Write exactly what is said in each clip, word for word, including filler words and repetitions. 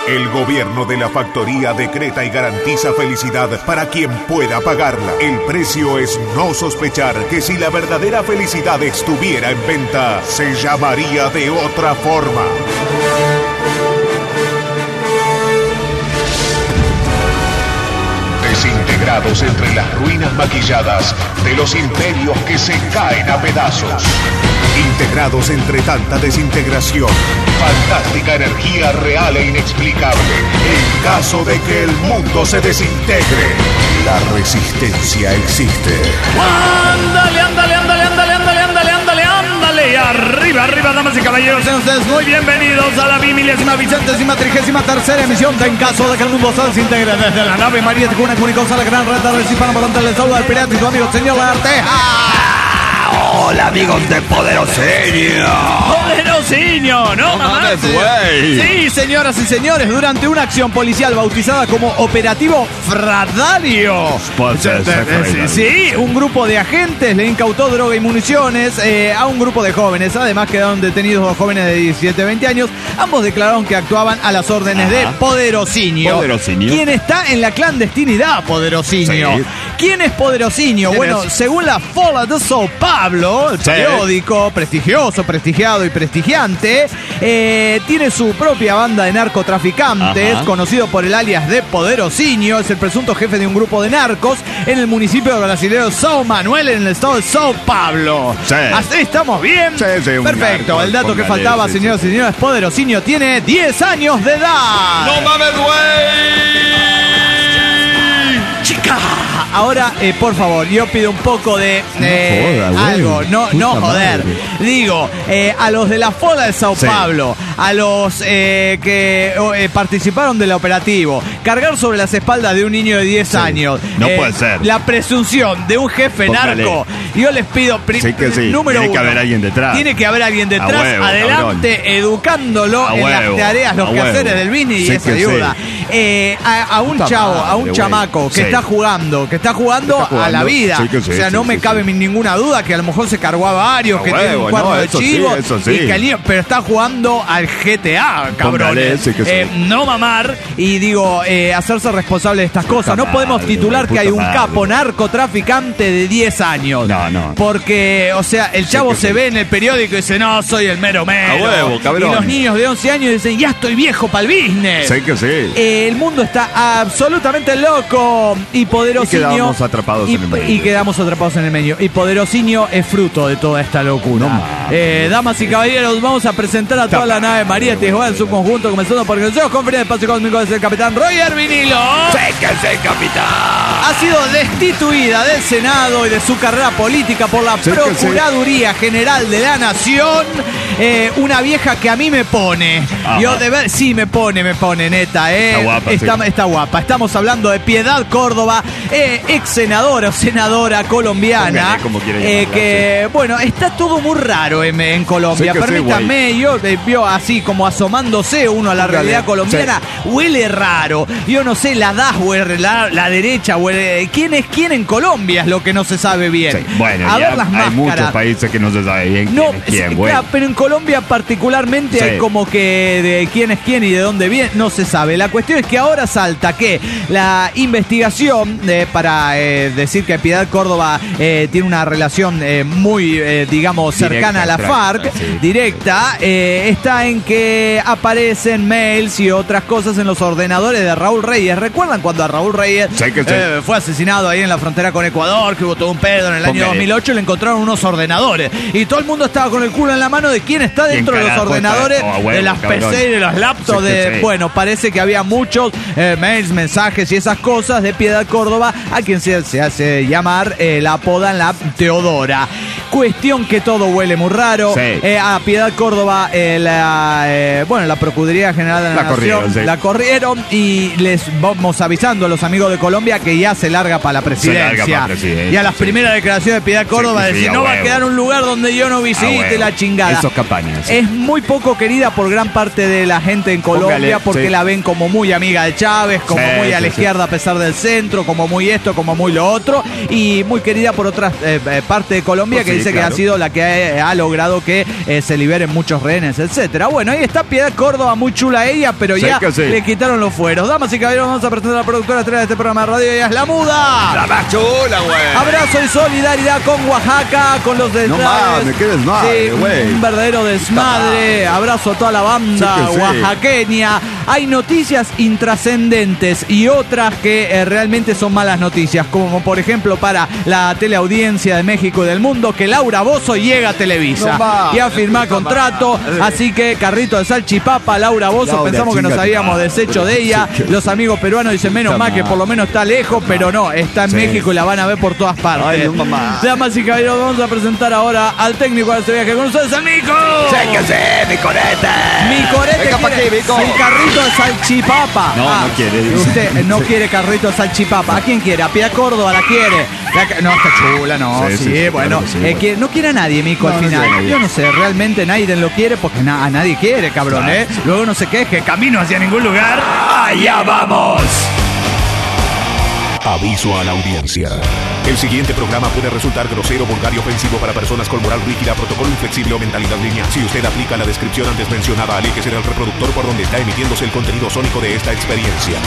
El gobierno de la factoría decreta y garantiza felicidad para quien pueda pagarla. El precio es no sospechar que si la verdadera felicidad estuviera en venta, se llamaría de otra forma. Desintegrados entre las ruinas maquilladas de los imperios que se caen a pedazos. Integrados entre tanta desintegración, fantástica energía real e inexplicable. En caso de que el mundo se desintegre, la resistencia existe. ¡Ándale, ándale, ándale, ándale, ándale, ándale, ándale, ándale! Y arriba, arriba, damas y caballeros, sean ustedes muy bienvenidos a la bimilésima, vicentésima, trigésima tercera emisión de En caso de que el mundo se desintegre. Desde la nave María Tecuna, Cunicosa, la gran reta del hispano volante del saludo al pirata y su amigo señor Arteja. Hola amigos de Poderosiño. Poderosiño, ¿no? No mames, güey. Sí, señoras y señores, durante una acción policial bautizada como Operativo Fradario. Sí, sí, un grupo de agentes le incautó droga y municiones eh, a un grupo de jóvenes. Además quedaron detenidos dos jóvenes de diecisiete a veinte años. Ambos declararon que actuaban a las órdenes Ajá. de Poderosiño. Poderosiño. ¿Quién está en la clandestinidad, Poderosiño? Sí. ¿Quién es Poderosiño? ¿Quién Bueno, es? según la Fola de São Paulo, el Sí. periódico prestigioso, prestigiado y prestigiante, eh, tiene su propia banda de narcotraficantes, Ajá. conocido por el alias de Poderosiño. Es el presunto jefe de un grupo de narcos en el municipio brasileño São Manuel, en el estado de São Paulo. Sí. ¿Así estamos bien? Sí, sí, un Perfecto. narco, El dato que póngale, faltaba, sí, señoras sí. y señores, Poderosiño tiene diez años de edad. ¡No mames, güey! Chica. Ahora, eh, por favor, yo pido un poco de eh, No joda, güey. algo, no, no Puta joder. madre. Digo, eh, a los de la Fola de Sao Sí. Paulo, a los eh, que eh, participaron del operativo, cargar sobre las espaldas de un niño de diez Sí. años, No puede ser. la presunción de un jefe Póngale. narco, yo les pido, pri- Sí que sí. número Tiene que uno, haber alguien detrás. tiene que haber alguien detrás, A huevo, adelante, educándolo A en las huevo, tareas, los a quehaceres huevo. del business y Sí esa que ayuda. Eh, a, a un Puta chavo, a madre, un güey. chamaco que Sí. está jugando, que está jugando, Está jugando. a la vida. Sí que sí, o sea, sí, no sí, me sí. cabe ninguna duda que a lo mejor se cargó a varios, A que tiene huevo, un cuerno no, de eso sí, chivo. eso sí. Y que el niño- pero está jugando al G T A, cabrones. Póngale, sí que sí. Eh, no mamar y digo, eh, hacerse responsable de estas cosas. No madre, podemos titular puta que hay un madre. capo narcotraficante de diez años. No, no. Porque, o sea, el chavo que se sí. ve en el periódico y dice, no, soy el mero mero. A huevo, cabrón. Y los niños de once años dicen, ya estoy viejo para el business. Sí que sí. Eh, el mundo está absolutamente loco y Poderosiño. Y quedamos atrapados y, en el medio. Y quedamos atrapados en el medio. Y Poderosiño es fruto de toda esta locura. No mames. Eh, damas y caballeros, vamos a presentar a toda la nave María Tijuana en su conjunto, comenzando por el Consejo Conferencia de Espacio Cósmico desde el capitán Roger Vinilo. Sí que sí, capitán. Ha sido destituida del Senado y de su carrera política por la Sí que Procuraduría General de la Nación. Eh, una vieja que a mí me pone. Ajá. Yo de ver, sí me pone, me pone, neta, eh. Está guapa, está, sí. está guapa. Estamos hablando de Piedad Córdoba, eh, ex senadora o senadora colombiana. Póngale como quiera eh, llamarla, que, bueno, está todo muy raro en, en Colombia. Sí que sí, Permítanme, yo eh, vio así como asomándose uno a la Póngale, realidad colombiana. Huele raro. Yo no sé, la D A S huele, la, la derecha huele. ¿Quién es quién en Colombia? Es lo que no se sabe bien. Sí, bueno, a ya ver las hay máscaras. muchos países que no se sabe bien No, quién es quién, sí, güey. claro, pero en Colombia particularmente Sí. hay como que de quién es quién y de dónde viene, no se sabe. La cuestión es que ahora salta que la investigación eh, para eh, decir que Piedad Córdoba eh, tiene una relación eh, muy, eh, digamos, cercana Directa, a la FARC, sí. directa, eh, está en que aparecen mails y otras cosas en los ordenadores de Raúl Reyes. ¿Recuerdan cuando a Raúl Reyes Sí que sí. eh, fue asesinado ahí en la frontera con Ecuador, que hubo todo un pedo en el año Póngale. dos mil ocho y le encontraron unos ordenadores? Y todo el mundo estaba con el culo en la mano de quién está ¿Quién dentro de los carajo ordenadores, está? Oh, a huevo, de las cabrón. P C y de los laptops. Sí que de sí. Bueno, parece que había muchos eh, mails, mensajes y esas cosas de Piedad Córdoba, a quien se, se hace llamar, eh, la apodan la Teodora. Cuestión que todo huele muy raro. Sí. Eh, a Piedad Córdoba, eh, la, eh, bueno, la Procuraduría General de la, La Nación corrieron, sí. la corrieron y les vamos avisando a los amigos de Colombia que ya se larga para la presidencia. Se larga para presidencia, y a las sí. primeras declaraciones de Piedad Córdoba Sí, sí, decir, a no va a huevo. quedar un lugar donde yo no visite A huevo. la chingada. Esos campañas. Es muy poco querida por gran parte de la gente en Colombia. Póngale, porque sí. la ven como muy amiga de Chávez, como Sí, muy a la sí, sí. izquierda a pesar del centro, como muy esto, como muy lo otro, y muy querida por otras eh, eh, partes de Colombia Por que dice claro. que ha sido la que ha, ha logrado que eh, se liberen muchos rehenes, etcétera. Bueno, ahí está Piedad Córdoba, muy chula ella, pero Sí ya que sí. le quitaron los fueros. Damas y caballeros, vamos a presentar a la productora estrella de este programa de radio, ella es La Muda. La más chula, güey. Abrazo y solidaridad con Oaxaca, con los detalles. No mames, qué desmadre, Sí, güey. un verdadero desmadre. Abrazo a toda la banda Sí que sí. oaxaqueña. Hay noticias intrascendentes y otras que eh, realmente son malas noticias, como por ejemplo para la teleaudiencia de México y del mundo, que Laura Bozzo llega a Televisa No mames, y a firmar no contrato. mames. Así que carrito de salchipapa, Laura Bozzo, Laura, pensamos que nos chinga tu habíamos madre. deshecho de ella. Sí, que- Los amigos peruanos dicen menos Puta mal que por lo madre. menos está lejos, pero no, está en Sí. México y la van a ver por todas partes. Ay, no, mamá. Damas y caballeros, vamos a presentar ahora al técnico de este viaje con ustedes, el Mico. Sí que sí, mi corete. Mi corete Venga pa' quiere aquí, Mico. el carrito de salchipapa. No, no quiere, dice. Usted no quiere carrito de salchipapa. ¿A quién quiere? A Piedad Córdoba la quiere. La que- no, está chula, no. Sí, Sí, sí, sí, bueno. claro que sí, eh, bueno. quiere- no quiere a nadie, Mico, No, al no final. quiere a nadie. Yo no sé, realmente nadie lo quiere porque na- a nadie quiere, cabrón, Claro, ¿eh? sí. Luego no se queje. Camino hacia ningún lugar. ¡Allá vamos! Aviso a la audiencia. El siguiente programa puede resultar grosero, vulgar y ofensivo para personas con moral rígida, protocolo inflexible o mentalidad lineal. Si usted aplica la descripción antes mencionada, aléjese del reproductor por donde está emitiéndose el contenido sónico de esta experiencia.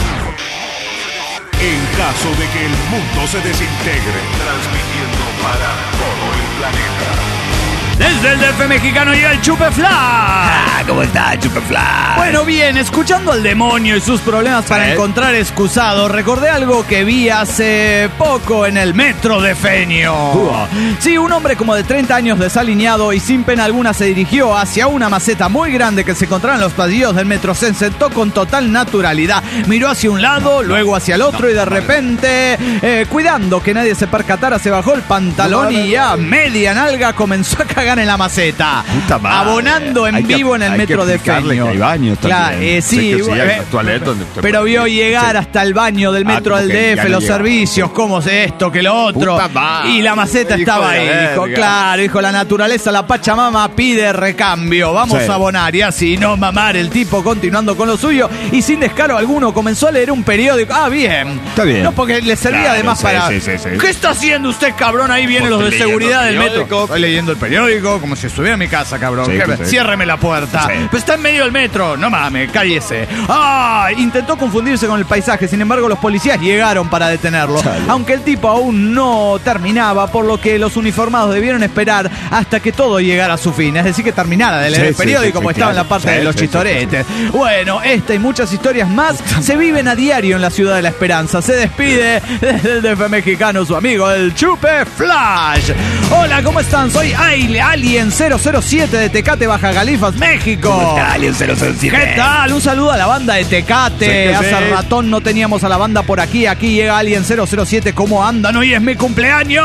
En caso de que el mundo se desintegre, transmitiendo para todo el planeta. Desde el D F mexicano llega el Chupe Flash. Ah, ¿cómo está, Chupefly? Bueno, bien, escuchando al demonio y sus problemas para ¿Sí? encontrar excusado, recordé algo que vi hace poco en el metro de Fenio. Uah. Sí, un hombre como de treinta años desalineado y sin pena alguna se dirigió hacia una maceta muy grande que se encontraba en los pasillos del metro. Se sentó con total naturalidad. Miró hacia un lado, luego hacia el otro y de repente, eh, cuidando que nadie se percatara, se bajó el pantalón y ya media nalga comenzó a cagar en la maceta. Puta madre. abonando en Hay que- vivo en el hay metro que de explicarle Fenio. que hay baños Claro, también. eh, Sé sí, que sí, hay eh, toilet donde te pero puedes- vio llegar sí. hasta el baño del Ah, metro como del que D F, ya no los llegaba. servicios, cómo es esto, que lo otro. Puta madre. Y la maceta Hijo estaba de ahí. la Dijo, verga. claro, dijo, la naturaleza, la Pachamama pide recambio. Vamos Sí. a abonar. Y así, no mamar, el tipo continuando con lo suyo y sin descaro alguno comenzó a leer un periódico. Ah, bien. Está bien. No, porque le servía Claro, además sí, para. sí, sí, sí. ¿Qué está haciendo usted, cabrón? Ahí vienen Pues los de estoy seguridad del leyendo el metro. periódico. Estoy leyendo el periódico como si estuviera en mi casa, cabrón. Sí, ¿Qué- sí, sí. Ciérreme la puerta. Sí. Pues está en medio del metro. No mames, cállese. Ah, intentó confundirse con el paisaje. Sin embargo, los policías llegaron para detenerlo. Chale. Aunque el tipo aún no terminaba, por lo que los uniformados debieron esperar hasta que todo llegara a su fin. Es decir, que terminara de leer Sí, el sí, periódico sí, como sí, estaba en claro. la parte Sí, de los sí, sí, chistoretes. Bueno, esta y muchas historias más se viven a diario en la ciudad de la Esperanza. Se despide desde el D F mexicano su amigo el Chupe Flash. Hola, ¿cómo están? Soy Aile- Alien cero cero siete de Tecate, Baja Califas, México. Alien cero cero siete. ¿Qué tal? Un saludo a la banda de Tecate. Sí que Hace sí. ratón no teníamos a la banda por aquí. Aquí llega Alien cero cero siete. ¿Cómo andan? Hoy es mi cumpleaños.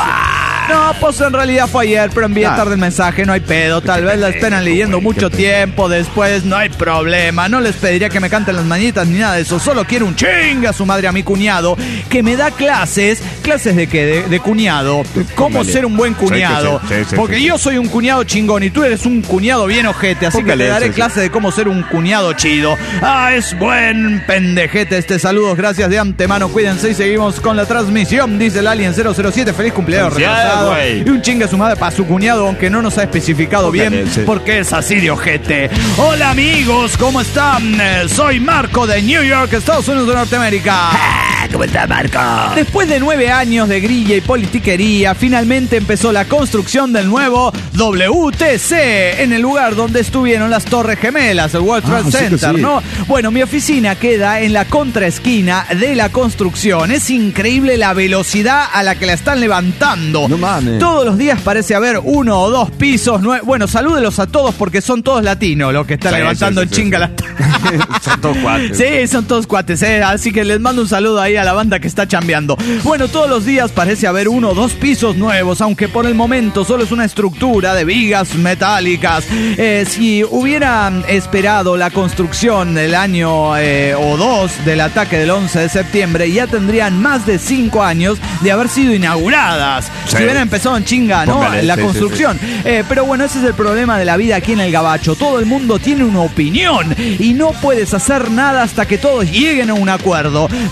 No, pues en realidad fue ayer, pero envié Ah. tarde el mensaje, no hay pedo. Tal vez la esperan leyendo güey, mucho qué tiempo después, no hay problema. No les pediría que me canten las mañitas ni nada de eso. Solo quiero un chinga a su madre, a mi cuñado, que me da clases. ¿Clases de qué? De, de cuñado. ¿Cómo Póngale. ser un buen Sí, que cuñado? sí, sí, sí, Porque sí, yo soy un cuñado chingón y tú eres un cuñado bien ojete, así Póngale, que te daré sí, sí. clase de cómo ser un cuñado chido. Ah, es buen pendejete este. Saludos, gracias de antemano. Cuídense y seguimos con la transmisión. Dice el Alien cero cero siete. Feliz cumpleaños Felicidades, retrasado. güey. Y un chingue a su madre para su cuñado, aunque no nos ha especificado Póngale, bien sí. porque es así de ojete. Hola amigos, ¿cómo están? Eh, Soy Marco de New York, Estados Unidos de Norteamérica. ¿Cómo está, Marco? Después de nueve años de grilla y politiquería, finalmente empezó la construcción del nuevo W T C en el lugar donde estuvieron las Torres Gemelas, el World Trade Ah, sí que Center, sí. ¿no? Bueno, mi oficina queda en la contraesquina de la construcción. Es increíble la velocidad a la que la están levantando. No mames. Todos los días parece haber uno o dos pisos. nue- Bueno, salúdelos a todos porque son todos latinos los que están Sí, levantando sí, en sí, chinga sí. la... Son todos cuates. Sí, son todos cuates, ¿eh? Así que les mando un saludo ahí a la banda que está chambeando. Bueno, todos los días parece haber uno o dos pisos nuevos, aunque por el momento solo es una estructura de vigas metálicas. Eh, si hubieran esperado la construcción del año eh, o dos del ataque del once de septiembre, ya tendrían más de cinco años de haber sido inauguradas. Sí. Si hubieran empezado en chinga, ¿no? Póngale, la sí, sí, construcción. Eh, pero bueno, ese es el problema de la vida aquí en el Gabacho. Todo el mundo tiene una opinión y no puedes hacer nada hasta que todos lleguen a un acuerdo. Todos los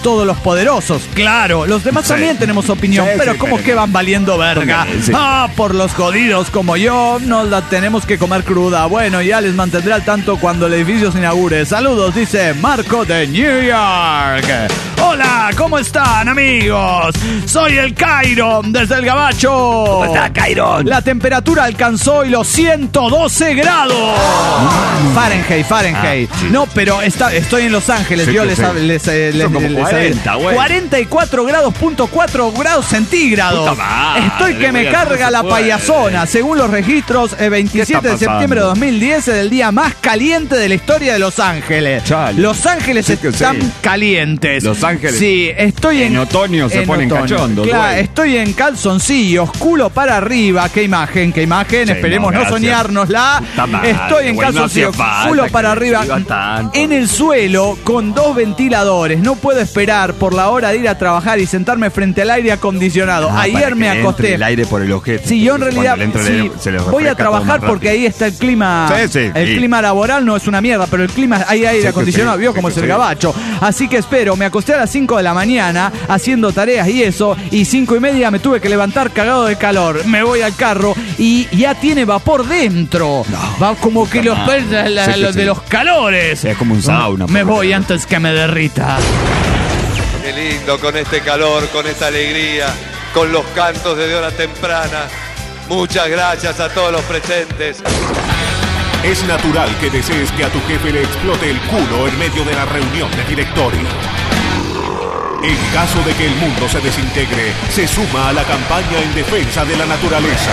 poderosos. Claro, los demás Sí. también tenemos opinión, Sí, pero sí, como pero- que van valiendo verga. Sí. Ah, por los jodidos como yo, nos la tenemos que comer cruda. Bueno, ya les mantendré al tanto cuando el edificio se inaugure. Saludos, dice Marco de New York. Hola, ¿cómo están, amigos? Soy el Cairo, desde el Gabacho. ¿Cómo está, Cairon? La temperatura alcanzó hoy los ciento doce grados. Fahrenheit, Fahrenheit. Ah, sí. No, pero está, estoy en Los Ángeles. Sí, yo sí, les, sí. les, eh, les, Son como les- cuarenta, güey. cuarenta y cuatro grados, punto cuatro grados centígrados. Puta madre, Estoy que me güey, carga ¿cómo la se puede? payasona. Según los registros, el veintisiete de pasando? septiembre de dos mil diez es el día más caliente de la historia de Los Ángeles. Chale. Los Ángeles Sí que están sí. calientes. Los Ángeles. Sí, estoy en. En otoño se ponen cachondos, Claro, güey. estoy en calzoncillos, culo para arriba. Qué imagen, qué imagen. Sí, Esperemos no, no, gracias. soñárnosla. Puta madre, Estoy en güey, no calzoncillos, hacía falta culo que para me arriba. digas tanto. En el suelo, con dos ventiladores. No puedo esperar por la hora de ir a trabajar y sentarme frente al aire acondicionado. Ah, para Ayer que me le acosté. entre el aire por el ojete. Sí, yo en Cuando realidad le entra el sí, aire, se les voy a refresca todo trabajar más porque rápido. ahí está el clima. Sí, sí, el sí. clima laboral no es una mierda, pero el clima, hay aire Sí que acondicionado, sí, vio sí como que es el sí. Gabacho. Así que espero, me acosté a las cinco de la mañana haciendo tareas y eso, y cinco y media me tuve que levantar cagado de calor. Me voy al carro y ya tiene vapor dentro. Va como que los madre. la- la- Sí que los de sí. los calores. Es como un sauna, Me por lo voy menos. antes que me derrita. Qué lindo con este calor, con esta alegría, con los cantos desde hora temprana. Muchas gracias a todos los presentes. Es natural que desees que a tu jefe le explote el culo en medio de la reunión de directorio. En caso de que el mundo se desintegre, se suma a la campaña en defensa de la naturaleza.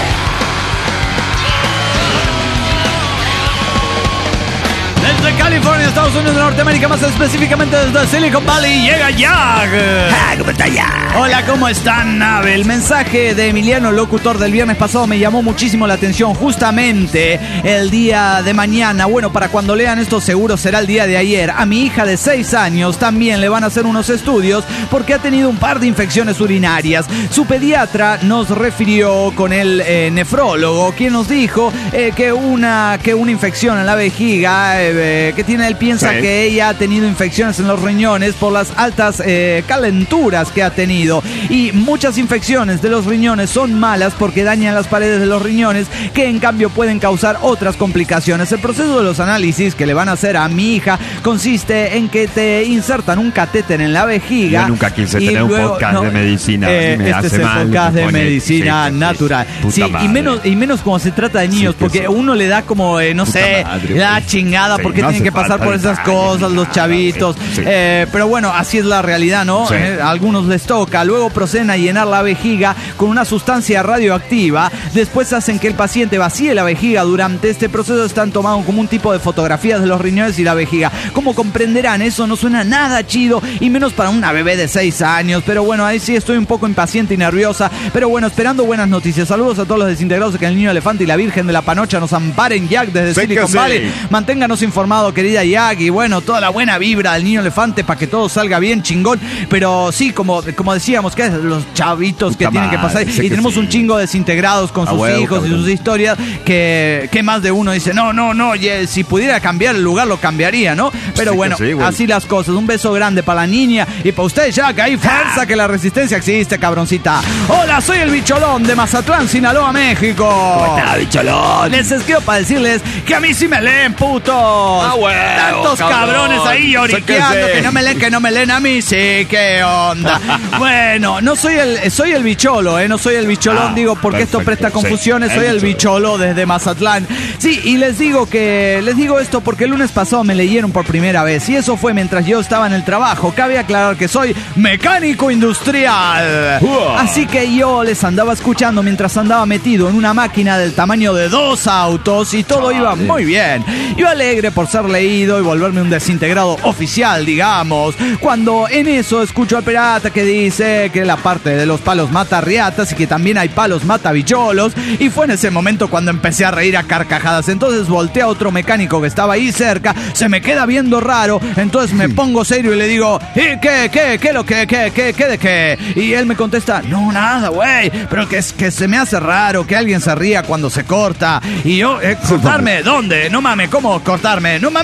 Desde California, Estados Unidos de Norteamérica, más específicamente desde Silicon Valley, llega Jag. Ah, ¿cómo está ya? Hola, ¿cómo están, Nave? El mensaje de Emiliano, el locutor del viernes pasado, me llamó muchísimo la atención. Justamente el día de mañana, bueno, para cuando lean esto seguro será el día de ayer, a mi hija de seis años también le van a hacer unos estudios porque ha tenido un par de infecciones urinarias. Su pediatra nos refirió con el eh, nefrólogo, quien nos dijo eh, que, una, que una infección en la vejiga, eh, que tiene, él piensa Sí. que ella ha tenido infecciones en los riñones por las altas eh, calenturas que ha tenido. Y muchas infecciones de los riñones son malas porque dañan las paredes de los riñones, que en cambio pueden causar otras complicaciones. El proceso de los análisis que le van a hacer a mi hija consiste en que te insertan un catéter en la vejiga. Yo nunca quise y tener un luego- podcast de medicina, eh, me este hace es el mal, podcast me de pone- medicina sí, sí, natural. puta Sí, y madre. menos, y menos cuando se trata de niños, Sí, que porque sí. uno le da como, eh, no Puta sé, madre, la güey. chingada, Sí, porque no tienen hace que pasar falta por esas detalle, cosas los nada, chavitos. güey. Sí. Eh, pero bueno, así es la realidad, ¿no? Sí. Eh, a algunos les toca. Luego proceden a llenar la vejiga con una sustancia radioactiva. Después hacen que el paciente vacíe la vejiga. Durante este proceso están tomando como un tipo de fotografías de los riñones y la vejiga. Como comprenderán, eso no suena nada chido, y menos para una bebé de seis años. Pero bueno, ahí sí estoy un poco impaciente y nerviosa. Pero bueno, esperando buenas noticias. Saludos a todos los desintegrados, que el niño elefante y la Virgen de la Panocha nos amparen, Jack, desde Sí que Silicon sí. Valley. Manténganos informados, querida Jack, y bueno, toda la buena vibra del niño elefante para que todo salga bien, chingón. Pero sí, como, como decíamos, que es los chavitos que Puta tienen que madre, pasar. sí Y que tenemos sí. un chingo de desintegrados con A sus huevo, hijos y cabrón. sus historias, que, que más de uno dice, no, no, no, ye- si pudiera cambiar el lugar lo cambiaría, ¿no? Pero Sí que bueno, sí, güey. así las cosas. Un beso grande para la niña y para usted, Jack. Hay fuerza, que la resistencia existe, cabroncita. Hola, soy el Bicholón de Mazatlán, Sinaloa, México. ¿Cómo está, bicholón? Les escribo para decirles que a mí sí me leen, putos. Ah, huevo, Tantos cabrón. cabrones ahí lloriqueando, Sé que que, sí. no me leen, que no me leen a mí, sí, qué onda. Bueno, no soy el, soy el bicholo, eh, no soy el bicholón, Ah, digo, porque esto perfecto, presta sí, confusiones, el soy el bicholo. bicholo desde Mazatlán. Sí, y les digo que, les digo esto porque el lunes pasado me leyeron por primera vez, y eso fue mientras yo estaba en el trabajo. Cabe aclarar que soy mecánico industrial. Uah. Así que yo les andaba escuchando mientras andaba metido en una máquina del tamaño de dos autos, y todo iba muy bien. Yo alegre por ser leído y volverme un desintegrado oficial, digamos, cuando en eso escucho al pirata que dice que la parte de los palos mata riatas y que también hay palos mata bicholos, y fue en ese momento cuando empecé a reír a carcajadas. Entonces volteé a otro mecánico que estaba ahí cerca, se me queda viendo raro, entonces me pongo serio y le digo, ¿y qué, qué, qué, lo que, qué, qué, qué de qué? Y él me contesta, no, nada, güey, pero que, es, que se me hace raro que alguien se ría cuando se corta. Y yo, eh, ¿cortarme? ¿Dónde? No mames, ¿cómo cortarme? No mames,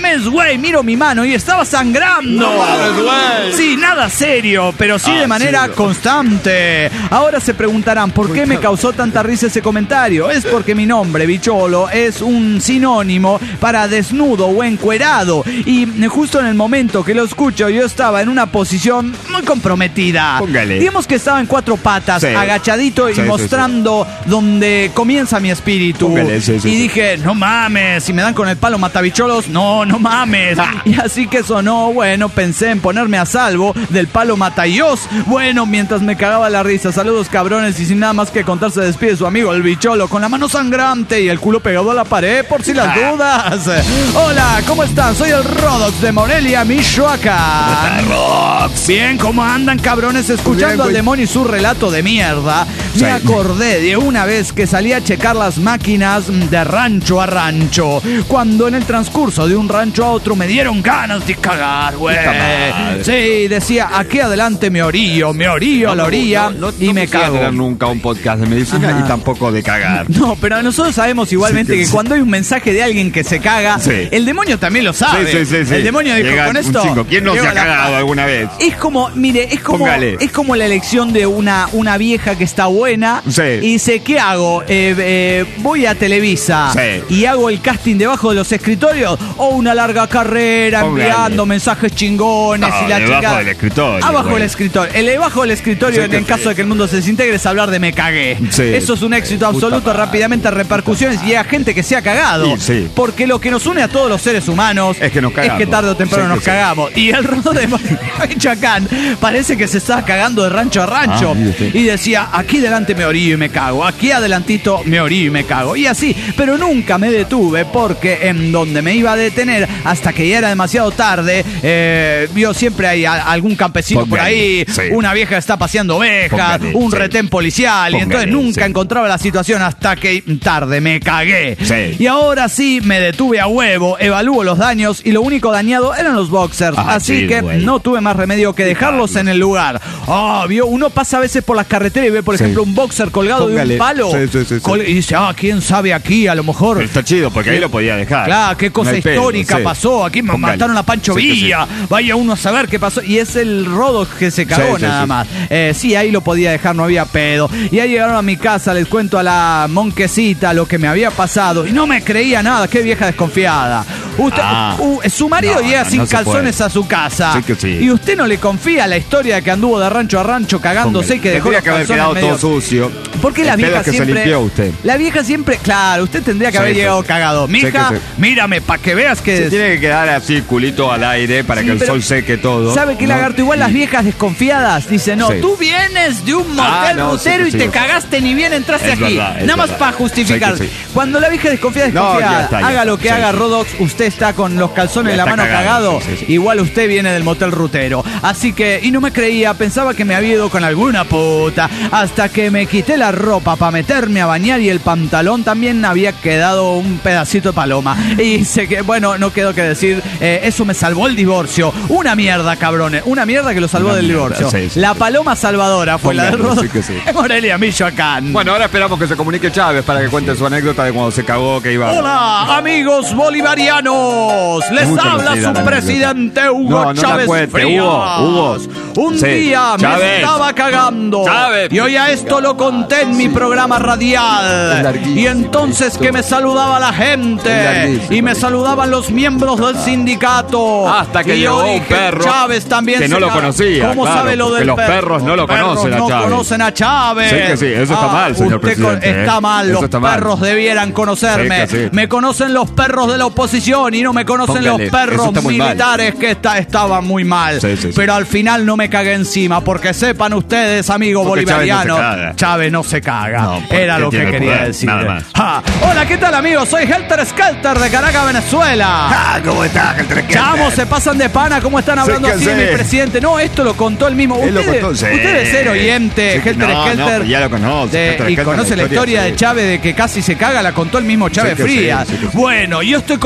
mames, güey, miro mi mano y estaba sangrando. No mames, güey. Sí, nada serio, pero sí Ah, de manera sí. constante. Ahora se preguntarán por qué me causó tanta risa ese comentario. Es porque mi nombre, Bicholo, es un sinónimo para desnudo o encuerado. Y justo en el momento que lo escucho, yo estaba en una posición muy comprometida. Póngale. Digamos que estaba en cuatro patas, Sí. agachadito y Sí, sí, mostrando donde comienza mi espíritu. Póngale, sí, sí, y sí. dije, no mames, si me dan con el palo matabicholos, no, no mames. Ah. Y así que sonó, bueno, pensé en ponerme a salvo del palo matayos. Bueno, mientras me cagaba la risa, saludos cabrones, y sin nada más que contar se despide su amigo el Bicholo con la mano sangrante y el culo pegado a la pared por si las Ah. dudas. Hola, ¿cómo están? Soy el Rodox de Morelia, Michoacán. Bien, ¿cómo andan cabrones? Escuchando al demonio y su relato de mierda, Sí. me acordé de una vez que salí a checar las máquinas de rancho a rancho, cuando en el transcurso de un rancho a otro me dieron ganas de cagar, güey. Puta madre. Sí, decía, aquí adelante me orillo, me orillo a la orilla No, no, y no me quisiera cago. tener nunca un podcast de medicina Ajá. y tampoco de cagar. No, pero nosotros sabemos igualmente Sí, que sí. cuando hay un mensaje de alguien que se caga, Sí. el demonio también lo sabe. Sí, sí, sí, sí. El demonio dijo, Llega con un esto... chingo. ¿Quién no se llego ha a la cagado paz". alguna vez? Es como, mire, es como, Póngale. es como la elección de una, una vieja que está buena Sí. y dice, ¿qué hago? Eh, eh, voy a Televisa Sí. y hago el casting debajo de los escritorios o una larga carrera Póngale. enviando mensajes chingones No, y la debajo chica... del escritorio, Abajo güey. del escritorio. El debajo del escritorio Sí, en que el sí. caso de que el mundo se desintegre es hablar de me cagué. Sí. Eso es un éxito Puta absoluto, madre. rápidamente repercusiones y a gente que se ha cagado. Sí, sí. Porque lo que nos une a todos los seres humanos Es que nos cagamos. es que tarde o temprano Sí, nos que sí. cagamos. Y el rodo de Michoacán parece que se estaba cagando de rancho a rancho. Ah, mire usted. Y decía, aquí delante me orillo y me cago, aquí adelantito me orillo y me cago. Y así, pero nunca me detuve porque en donde me iba a detener hasta que ya era demasiado tarde, eh, vio siempre hay a- algún campesino por Póngale, ahí, sí. una vieja que está paseando ovejas, Póngale, un sí. retén policial, y Póngale, entonces nunca sí. encontraba la situación hasta que tarde me cagué. Sí. Y ahora sí me detuve a huevo, evalúo los daños y lo único dañado eran los boxers. Ah, así sí, que güey. no tuve más remedio que dejarlos en el lugar. Ah, vio, uno pasa a veces por las carreteras y ve, por Sí. ejemplo, un boxer colgado de Póngale. un palo. Sí, sí, sí, sí. Col- y dice, ah, quién sabe aquí, a lo mejor. Pero está chido, porque ahí lo podía dejar. Claro, qué cosa No hay pedo, histórica sí. pasó. Aquí me Póngale. mataron a Pancho Sí, que sí. Villa. Vaya uno a saber qué pasó. Y es el rodo que se cagó Sí, sí, nada sí. más. Eh, sí, ahí lo podía dejar, no había pedo. Y ahí llegaron a mi casa, les cuento a la monquecita lo que me había pasado. Y no me creía nada, qué vieja desconfiada. Usted, Ah. uh, su marido No, llega no, sin no se calzones puede. a su casa. Sí que sí. Y usted no le confía la historia de que anduvo de rancho a rancho cagándose y que dejó Tendría los que haber calzones quedado medio... todo sucio. Porque la El pedo vieja es que siempre. se limpió usted. La vieja siempre. Claro, usted tendría que Sí, haber sí, llegado sí. cagado. Sí, Mija, que sí. mírame, para que veas que. Se tiene que quedar así, culito al aire, para Sí, que el pero sol seque todo. ¿Sabe qué, ¿no? lagarto? Igual las Y- viejas desconfiadas dicen, no, Sí. tú vienes de un motel Ah, no, rutero sí, y sí, te sí. cagaste ni bien entraste Es aquí. verdad, es Nada más verdad. para justificar. Sí, que sí. Cuando la vieja desconfiada es No, desconfiada, ya está, ya haga está. lo que Sí. haga Rodox, usted está con los calzones Ya en la está mano cagado, cagado, sí, sí, sí. igual usted viene del motel rutero. Así que, y no me creía, pensaba que me había ido con alguna puta, hasta que me quité la ropa para meterme a bañar y el pantalón también había quedado un pedacito de paloma. Y sé que, bueno, no quedó que decir, eh, eso me salvó el divorcio. Una mierda, cabrones, una mierda que lo salvó Una del mierda, divorcio. sí, sí, la sí. paloma salvadora fue la de Póngale, Rodo sí que sí. de Morelia, Michoacán. Bueno, ahora esperamos que se comunique Chávez para que cuente su anécdota de cuando se cagó, que iba... Hola, amigos bolivarianos. Les Mucha habla velocidad su la presidente Hugo No, no la Chávez cuente, Frías. Hugo, Hugo. Un Sí, día me Chávez. estaba cagando. Chávez. Y hoy a esto lo conté en mi programa Es radial. larguísimo Y entonces esto. que me saludaba la Es gente. larguísimo Y me saludaban los miembros del sindicato. Hasta que y llegó yo un dije, perro Chávez también que se no lo caga. conocía, ¿Cómo claro, sabe lo porque del los perro? perros no lo Los perros conocen a no Chávez. conocen a Chávez. Sí que sí, eso está mal, señor usted con- presidente, ¿eh? Está mal, Eso los está mal. perros debieran conocerme. Sí que sí. Me conocen los perros de la oposición y no me conocen Póngale, los perros eso está muy mal. militares que está, estaban muy mal. Sí, sí, sí. Pero al final no me cagué encima, porque sepan ustedes, amigos Porque bolivarianos, Chávez no se caga. Chávez no se caga. No, porque Era lo que tiene quería poder, decir. nada más. Ja. Hola, ¿qué tal, amigos? Soy Helter Skelter de Caracas, Venezuela. Ah, ¿cómo estás, el trequete? Chamos, se pasan de pana, ¿cómo están hablando Sí, así ¿qué de mi hace? presidente? No, esto lo contó él mismo. Él lo Ustedes, contó, sí. ustedes ser oyente, Sí, Helter no, Skelter. no, ya lo conoce, de- Helter y Skelter, conoce la la historia historia, de sí. Chávez de que casi se caga, la contó el mismo Chávez Sí que sí, Frías. sí que sí. Bueno, yo estoy con la gripe.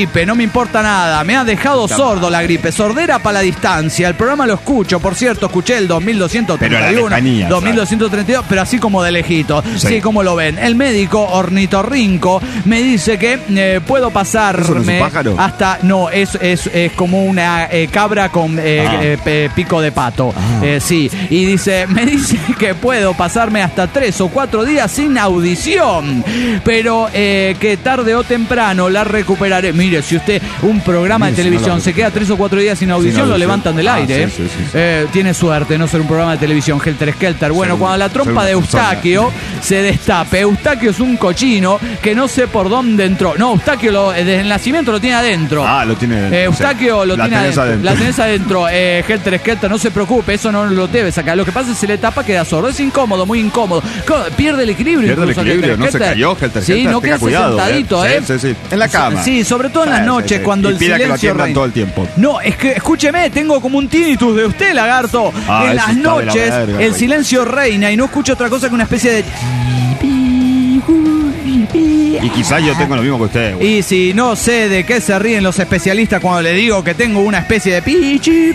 gripe, no me importa nada. Me ha dejado sordo la gripe. Sordera para la distancia. El programa lo escucho. Por cierto, escuché el dos mil doscientos treinta y uno. Lejanía, dos mil doscientos treinta y dos, pero así como de lejito. Sí, sí, como lo ven. El médico ornitorrinco me dice que eh, puedo pasarme ¿Eso no es un pájaro? hasta... No, es, es, es como una eh, cabra con eh, Ah. eh, pe- pico de pato. Ah. Eh, sí, y dice, me dice que puedo pasarme hasta tres o cuatro días sin audición, pero eh, que tarde o temprano la recuperaré. Mire, si usted un programa Mire, de si televisión no la- se queda tres o cuatro días sin audición, Sin lo audición. levantan del Ah, aire. sí, sí, sí, sí. Eh, tiene suerte no ser un programa de televisión, Helter Skelter. Bueno, Ser un- cuando la trompa ser una de persona. Eustaquio se destape, Eustaquio es un cochino que no sé por dónde entró. No, Eustaquio lo, desde el nacimiento lo tiene adentro. Ah, lo tiene dentro. Eh, Eustaquio Sí. lo La tiene tenés adentro. adentro. La tenés adentro. Eh, Helter Skelter, no se preocupe, eso no lo debe sacar. Lo que pasa es que se le tapa, queda sordo. Es incómodo, muy incómodo. Co- Pierde el equilibrio. Pierde el incluso equilibrio, Helter no se Skelter. cayó Helter Sí, Skelter, no tenga queda cuidado, sentadito, ¿eh? ¿eh? Sí, sí, sí. En la cama. Sí, sobre todo en Sí, las sí, noches, sí. cuando Y el pida que lo silencio atiendan reina. todo el tiempo. No, es que, escúcheme, tengo como un tinnitus de usted, lagarto. Ah, en eso las está de la noches, verga, el güey. silencio reina y no escucho otra cosa que una especie de... Y quizás yo tengo lo mismo que usted, güey. Y si no sé de qué se ríen los especialistas cuando le digo que tengo una especie de pichi,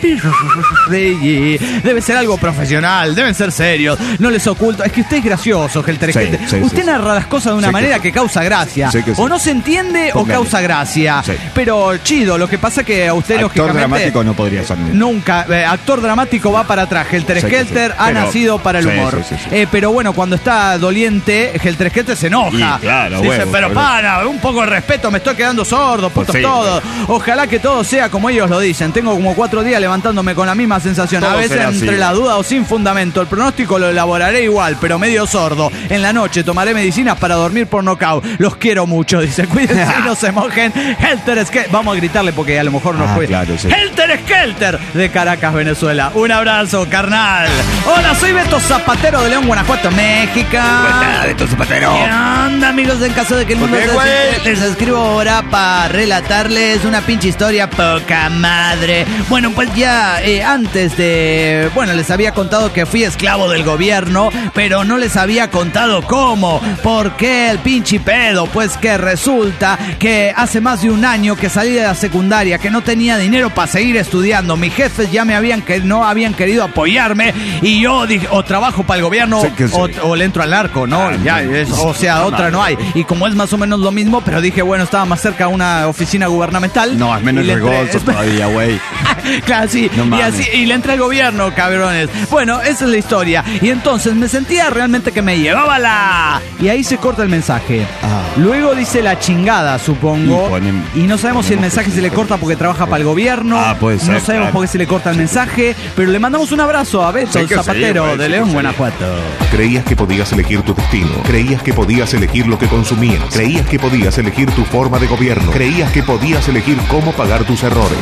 pichi, debe ser algo profesional, deben ser serios, no les oculto. Es que usted es gracioso, Helter Sí, Skelter. sí, Usted sí, narra las cosas de una Sé que manera sí. que causa gracia. Sé que sí. O no se entiende o Póngale. causa gracia. Sí. Pero chido, lo que pasa es que a usted Actor lógicamente... dramático no podría ser ni- Nunca. Eh, actor dramático va para atrás. Helter Sí que Skelter sí. ha Pero- nacido para el sí, humor. sí, sí, sí. Eh, pero bueno, cuando está doliente, Helter Skelter se enoja. Y claro, Dice, huevo, pero boludo. para, un poco de respeto, me estoy quedando sordo, putos Pues sí, todos. Ojalá que todo sea como ellos lo dicen. Tengo como cuatro días levantándome con la misma sensación. Todo a veces será así. entre la duda o sin fundamento. El pronóstico lo elaboraré igual, pero medio sordo. En la noche tomaré medicinas para dormir por nocaut. Los quiero mucho, dice. Cuídense y no se mojen. Helter Skelter. Vamos a gritarle porque a lo mejor no Ah, puede. claro, sí. Helter Skelter de Caracas, Venezuela. Un abrazo, carnal. Hola, soy Beto Zapatero de León, Guanajuato, México. Beto Zapatero. ¿Qué onda, amigos? En caso de que el mundo ¿Por qué, se güey? desintegre, les escribo ahora para relatarles una pinche historia poca madre. Bueno, pues ya eh, antes de... Bueno, les había contado que fui esclavo del gobierno, pero no les había contado cómo. ¿Por qué el pinche pedo? Pues que resulta que hace más de un año que salí de la secundaria, que no tenía dinero para seguir estudiando. Mis jefes ya me habían que no habían querido apoyarme y yo dije, o trabajo para el gobierno Sí que sí. o, o le entro al narco, ¿no? Ah, ya, no. es- o sea, otra no hay. Y como es más o menos lo mismo, pero dije, bueno, estaba más cerca a una oficina gubernamental. No, es menos y le entré- regoso todavía, güey. Claro, sí. No y, mames. así, y le entré al gobierno, cabrones. Bueno, esa es la historia. Y entonces me sentía realmente que me llevaba la... Y ahí se corta el mensaje. Ah. Luego dice la chingada, supongo. Y ponen- Y no sabemos si el ponemos mensaje que se sí, le pero- corta porque trabaja para el gobierno. Ah, puede ser, No sabemos claro. por qué se le corta el mensaje. Pero le mandamos un abrazo a Beto Sí que sí, Zapatero güey, de sí León, que sí. Guanajuato. Creías que podías elegir tu destino. Creías que podías elegir lo que consumías. Creías que podías elegir tu forma de gobierno. Creías que podías elegir cómo pagar tus errores.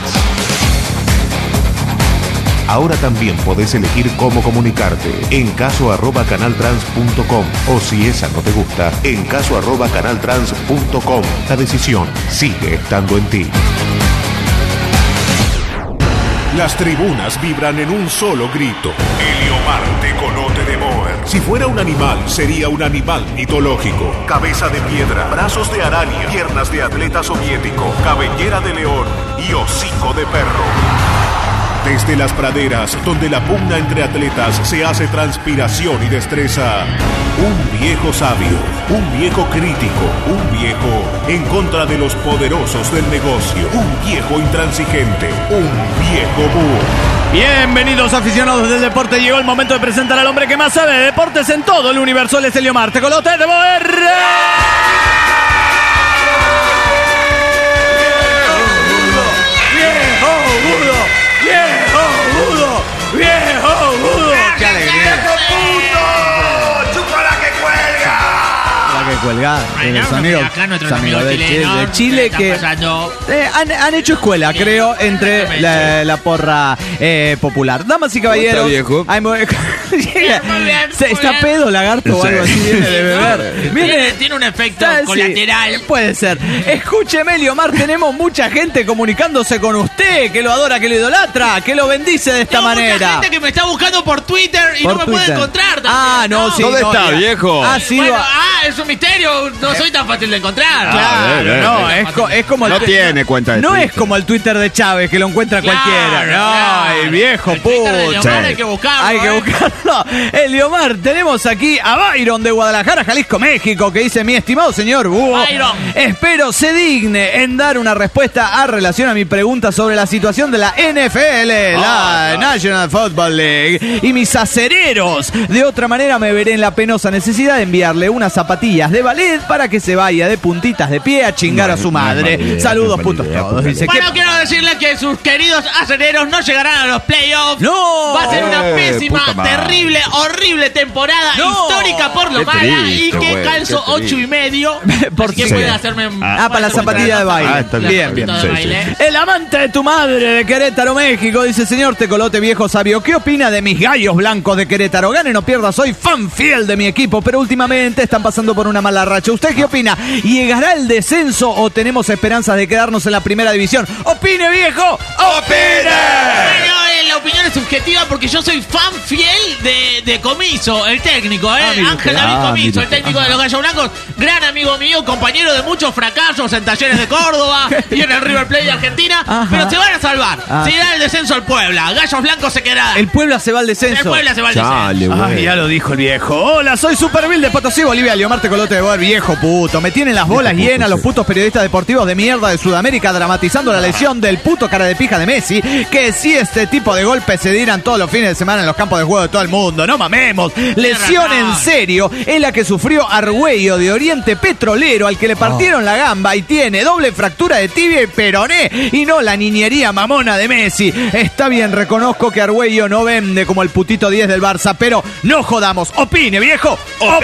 Ahora también podés elegir cómo comunicarte. En caso arroba canaltrans punto com. O si esa no te gusta, en caso arroba canaltrans punto com. La decisión sigue estando en ti. Las tribunas vibran en un solo grito. Heliomar Tecolote de Boer. Si fuera un animal, sería un animal mitológico. Cabeza de piedra, brazos de araña, piernas de atleta soviético, cabellera de león y hocico de perro. Desde las praderas, donde la pugna entre atletas se hace transpiración y destreza, un viejo sabio, un viejo crítico, un viejo en contra de los poderosos del negocio, un viejo intransigente, un viejo búho. Bienvenidos aficionados del deporte, llegó el momento de presentar al hombre que más sabe de deportes en todo el universo, él es Heliomar Tecolote de Boer. ¡Viejo Budo! ¡Viejo Budo! ¡Viejo Budo! ¡Qué alegría! ¡Chúpala que cuelga! La que cuelga, Bueno, los amigos, acá nuestros los amigos amigos de Chile, chilenos, de Chile ¿qué que está pasando? eh, han, han hecho escuela, creo, entre la, la porra eh, popular. Damas y caballeros, ¿Cómo está, viejo? hay mo- Llega- Muy bien, se- muy está bien. pedo, lagarto o Sí. algo así, viene de beber. Viene, Tiene, tiene un efecto Ah, sí, colateral. puede ser. Escúcheme, Heliomar, tenemos mucha gente comunicándose con usted, que lo adora, que lo idolatra, que lo bendice de esta Tengo manera. mucha gente que me está buscando por Twitter y Por no me puede Twitter. encontrar también. Ah, no, sí. ¿Dónde no, está, ya. viejo? Ah, sí, Bueno, va- ah, es un misterio. serio, no soy tan fácil de encontrar. Claro, bien, no, bien. es, co- es como el No tu- tiene cuenta de No Twitter. es como el Twitter de Chávez que lo encuentra Claro, cualquiera. No, claro. el viejo El Twitter de pucha. Leomar hay que buscarlo. Hay que ¿eh? buscarlo. Eliomar, tenemos aquí a Byron de Guadalajara, Jalisco, México, que dice: mi estimado señor Búho, Byron. espero se digne en dar una respuesta a relación a mi pregunta sobre la situación de la N F L, la National Football League, y mis acereros. De otra manera me veré en la penosa necesidad de enviarle unas zapatillas de ballet para que se vaya de puntitas de pie a chingar a su madre. Saludos, putos todos. Dice que Bueno, quiero decirle que sus queridos acereros no llegarán a los playoffs. ¡No! Va a ser una Eh, pésima, puta madre. terrible, horrible temporada ¡No! histórica por lo Qué mala triste, y que güey, calzo qué ocho triste. y medio. Por Así que sí. puede hacerme. Ah, para la zapatilla de baile. Ah, está La bien, zapatita bien, de sí, baile. El amante de tu madre de Querétaro, México, dice: señor Tecolote viejo sabio, ¿qué opina de mis gallos blancos de Querétaro? Gane, no pierda, soy fan fiel de mi equipo, pero últimamente están pasando por una mala racha. ¿Usted qué opina? ¿Llegará el descenso o tenemos esperanzas de quedarnos en la primera división? ¡Opine, viejo! ¡Opine! Bueno, eh, la opinión es subjetiva porque yo soy fan fiel de, de Comiso, el técnico, ¿eh? Ah, mire Ángel usted. David Ah, Comiso, mire el técnico de los Gallos Blancos, gran amigo mío, compañero de muchos fracasos en Talleres de Córdoba y en el River Plate de Argentina, Ajá. pero se van a salvar. Ah. Se irá el descenso al Puebla, Gallos Blancos se quedará. El Puebla se va al descenso. El Puebla se va al Chale, descenso. güey. Ay, ya lo dijo el viejo. Hola, soy Superville de Potosí, Bolivia. Leomar Tecolote de Boer, viejo puto. Me tienen las bolas Viejo puto, llenas los sí. putos periodistas deportivos de mierda de Sudamérica dramatizando la lesión del puto cara de pija de Messi. Que si este tipo de golpes se dieran todos los fines de semana en los campos de juego de todo el mundo. No mamemos. Lesión razón. en serio es la que sufrió Argüello de Oriente Petrolero, al que le partieron la gamba y tiene doble fractura de tibia y peroné. Y no la niñería mamona de Messi. Está bien, reconozco que Argüello no vende como el putito diez del Barça, pero no jodamos. Opine, viejo.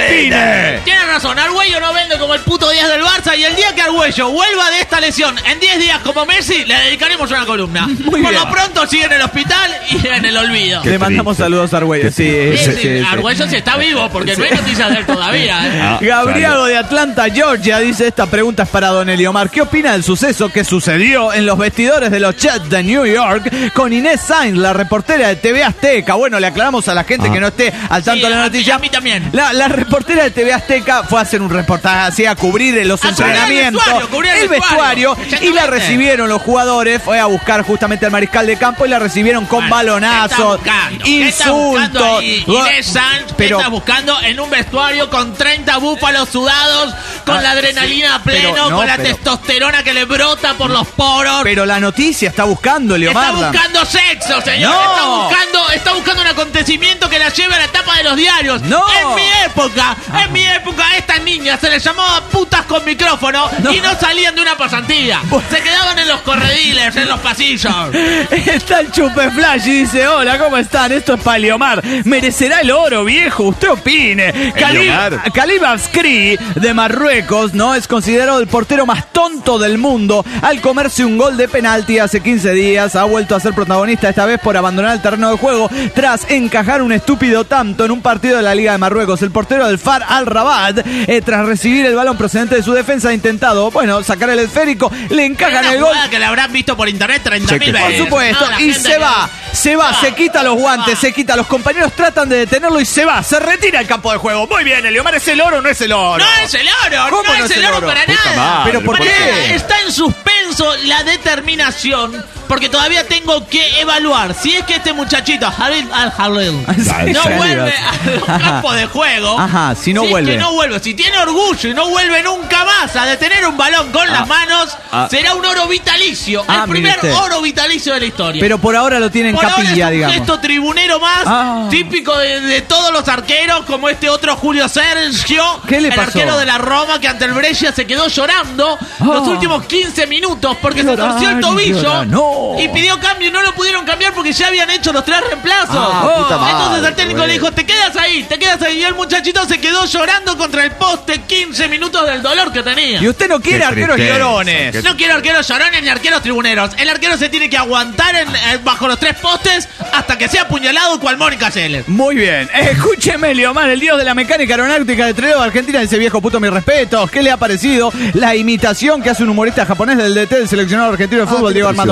Opine. Tienes razón, Argüello no vende como el puto diez del Barça y el día que Argüello vuelva de esta lesión en diez días como Messi, le dedicaremos una columna. Muy Por bien. lo pronto sigue en el hospital y en el olvido. Le mandamos triste. saludos a Argüello. Sí, Sí, sí, sí, sí, sí. Argüello sí está vivo porque no hay noticias de él todavía. ¿eh? Ah, Gabrielo de Atlanta, Georgia, dice: esta pregunta es para Don Eliomar. ¿Qué opina del suceso que sucedió en los vestidores de los Jets de New York con Inés Sainz, la reportera de T V Azteca? Bueno, le aclaramos a la gente Ah. que no esté al tanto Sí, de la a mí- noticia. a mí también. La, la reportera de T V Azteca fue a hacer un reportaje, así a cubrir los A cubrir el entrenamientos, vestuario, cubrir el el vestuario. vestuario, y la Exactamente. recibieron los jugadores. Fue a buscar justamente al mariscal de campo y la recibieron con Bueno, balonazos, ¿qué está buscando? ¿Qué está buscando insultos. ahí Inés Sainz? ¿Qué Pero- está buscando en un vestuario con treinta búfalos sudados, con Ah, la adrenalina a sí, pero pleno, no, con la pero- testosterona que le brota por los poros? Pero la noticia está buscando, Está Leomar. buscando sexo, señor. No. Está buscando, está buscando un acontecimiento que la lleve a la tapa de los diarios. No. En mi época, en mi época, a estas niñas se les llamaba putas con micrófono No. y no salían de una pasantía. Se quedaban en los corrediles, en los pasillos. Está el Chupe Flash y dice: hola, ¿cómo están? Esto es Paliomar. ¿Merecerá el oro, viejo? Usted opine. Eliomar. Khalib Afskri de Marruecos, ¿no? Es considerado el portero más tonto del mundo al comerse un gol de penalti hace quince días. Ha vuelto a ser protagonista, esta vez por abandonar el terreno de juego tras encajar un estúpido tanto en un partido de la Liga de Marruecos. El portero del Far Al Rabat, eh, tras recibir el balón procedente de su defensa, ha intentado, bueno, sacar el esférico, le encajan Una el gol. jugada que la habrán visto por internet treinta mil Cheque. veces. Por supuesto, No, la y gente se que- va, se va, Ah, se quita los guantes, ah. se quita, los compañeros tratan de detenerlo y se va, se retira el campo de juego. Muy bien, Eliomar, ¿es el oro o no es el oro? No es el oro, ¿Cómo no, es el oro, para Puta nada. madre, ¿Pero por Para qué? nada. Está en suspenso la determinación porque todavía tengo que evaluar si es que este muchachito, Jalil Al-Jalil, Sí, no sí, vuelve sí. a los Ajá. campos de juego. Ajá, si no es vuelve. que no vuelve, si tiene orgullo y no vuelve nunca más a detener un balón con las manos, ah. será un oro vitalicio, Ah, el mire primer usted. oro vitalicio de la historia. Pero por ahora lo tiene en Por ahora capilla, es un digamos. gesto tribunero más, Ah. típico de, de todos los arqueros, como este otro Julio Sergio, ¿Qué le el pasó? arquero de la Roma, que ante el Brescia se quedó llorando los Ah. últimos quince minutos porque Llorar, se torció el tobillo llorar, no. y pidió cambio y no lo pudieron cambiar porque ya habían hecho los tres reemplazos. Ah, puta madre, Entonces el técnico güey. le dijo, te quedas ahí, te quedas ahí. Y el muchachito se quedó llorando contra el poste quince minutos del dolor que tenía. Y usted no quiere Qué arqueros tristeza, llorones. qué- No quiero arqueros llorones ni arqueros tribuneros. El arquero se tiene que aguantar en- eh, bajo los tres postes hasta que sea apuñalado cual Mónica Seles. Muy bien. Escúcheme, Leomar, el dios de la mecánica aeronáutica de Trelew, Argentina, dice: viejo puto, mis respetos. ¿Qué le ha parecido la imitación que hace un humorista japonés del D T del seleccionado argentino de fútbol, ¿qué Diego le Armando pareció? Maradona?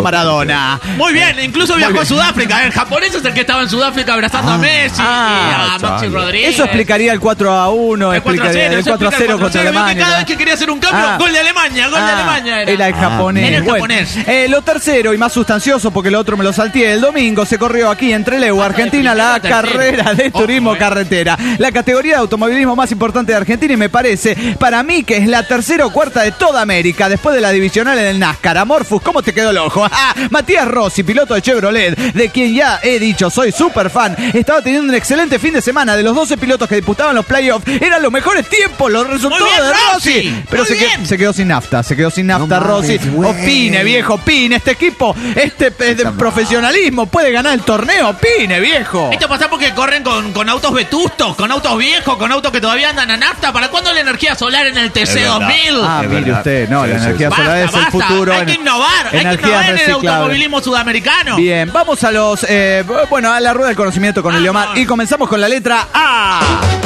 Maradona. Muy bien, incluso viajó a Sudáfrica. El japonés es el que estaba en Sudáfrica abrazando Ah, a Messi ah, y a Maxi Rodríguez. Eso explicaría el cuatro a uno, El cuatro a explicaría cero, el cuatro a cero contra Vio que Alemania. cada vez que quería hacer un cambio, Ah. gol de Alemania, gol de Ah, Alemania era. Era el japonés. Era el Bueno, japonés. eh, lo tercero y más sustancioso, porque lo otro me lo salteé, el domingo se corrió aquí en Trelew, Argentina, la explicar lo tercero. carrera de Ojo, turismo eh. carretera. La categoría de automovilismo más importante de Argentina y me parece, para mí, que es la tercera o cuarta de toda América, después de la divisional en el NASCAR. Amorfus, ¿cómo te quedó el ojo? Ah, Matías Rossi, piloto de Chevrolet, de quien ya he dicho, soy súper fan, estaba teniendo un excelente fin de semana. De los doce pilotos que disputaban los playoffs, eran los mejores tiempos, los resultados Muy bien, de Rossi. Rossi. Pero Muy se, que- bien. se quedó sin nafta, se quedó sin nafta No Rossi. mames, güey. Opine, viejo, opine. Este equipo, este eh, de profesionalismo puede ganar el torneo. Opine, viejo. Esto pasa porque corren con, con autos vetustos, con autos viejos, con autos que todavía andan a nafta. ¿Para cuándo la energía solar en el T C dos mil? Ah, Es mire verdad. usted, no, Sí, la sí, energía Basta, solar es el basta. futuro. Hay en- que innovar, hay que energías innovar en el reciclables. automovilismo sudamericano. Bien, vamos a los, eh, bueno, a la rueda del conocimiento con Eliomar Vamos. y comenzamos con la letra A.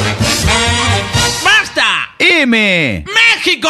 ¡Basta! M. ¡México!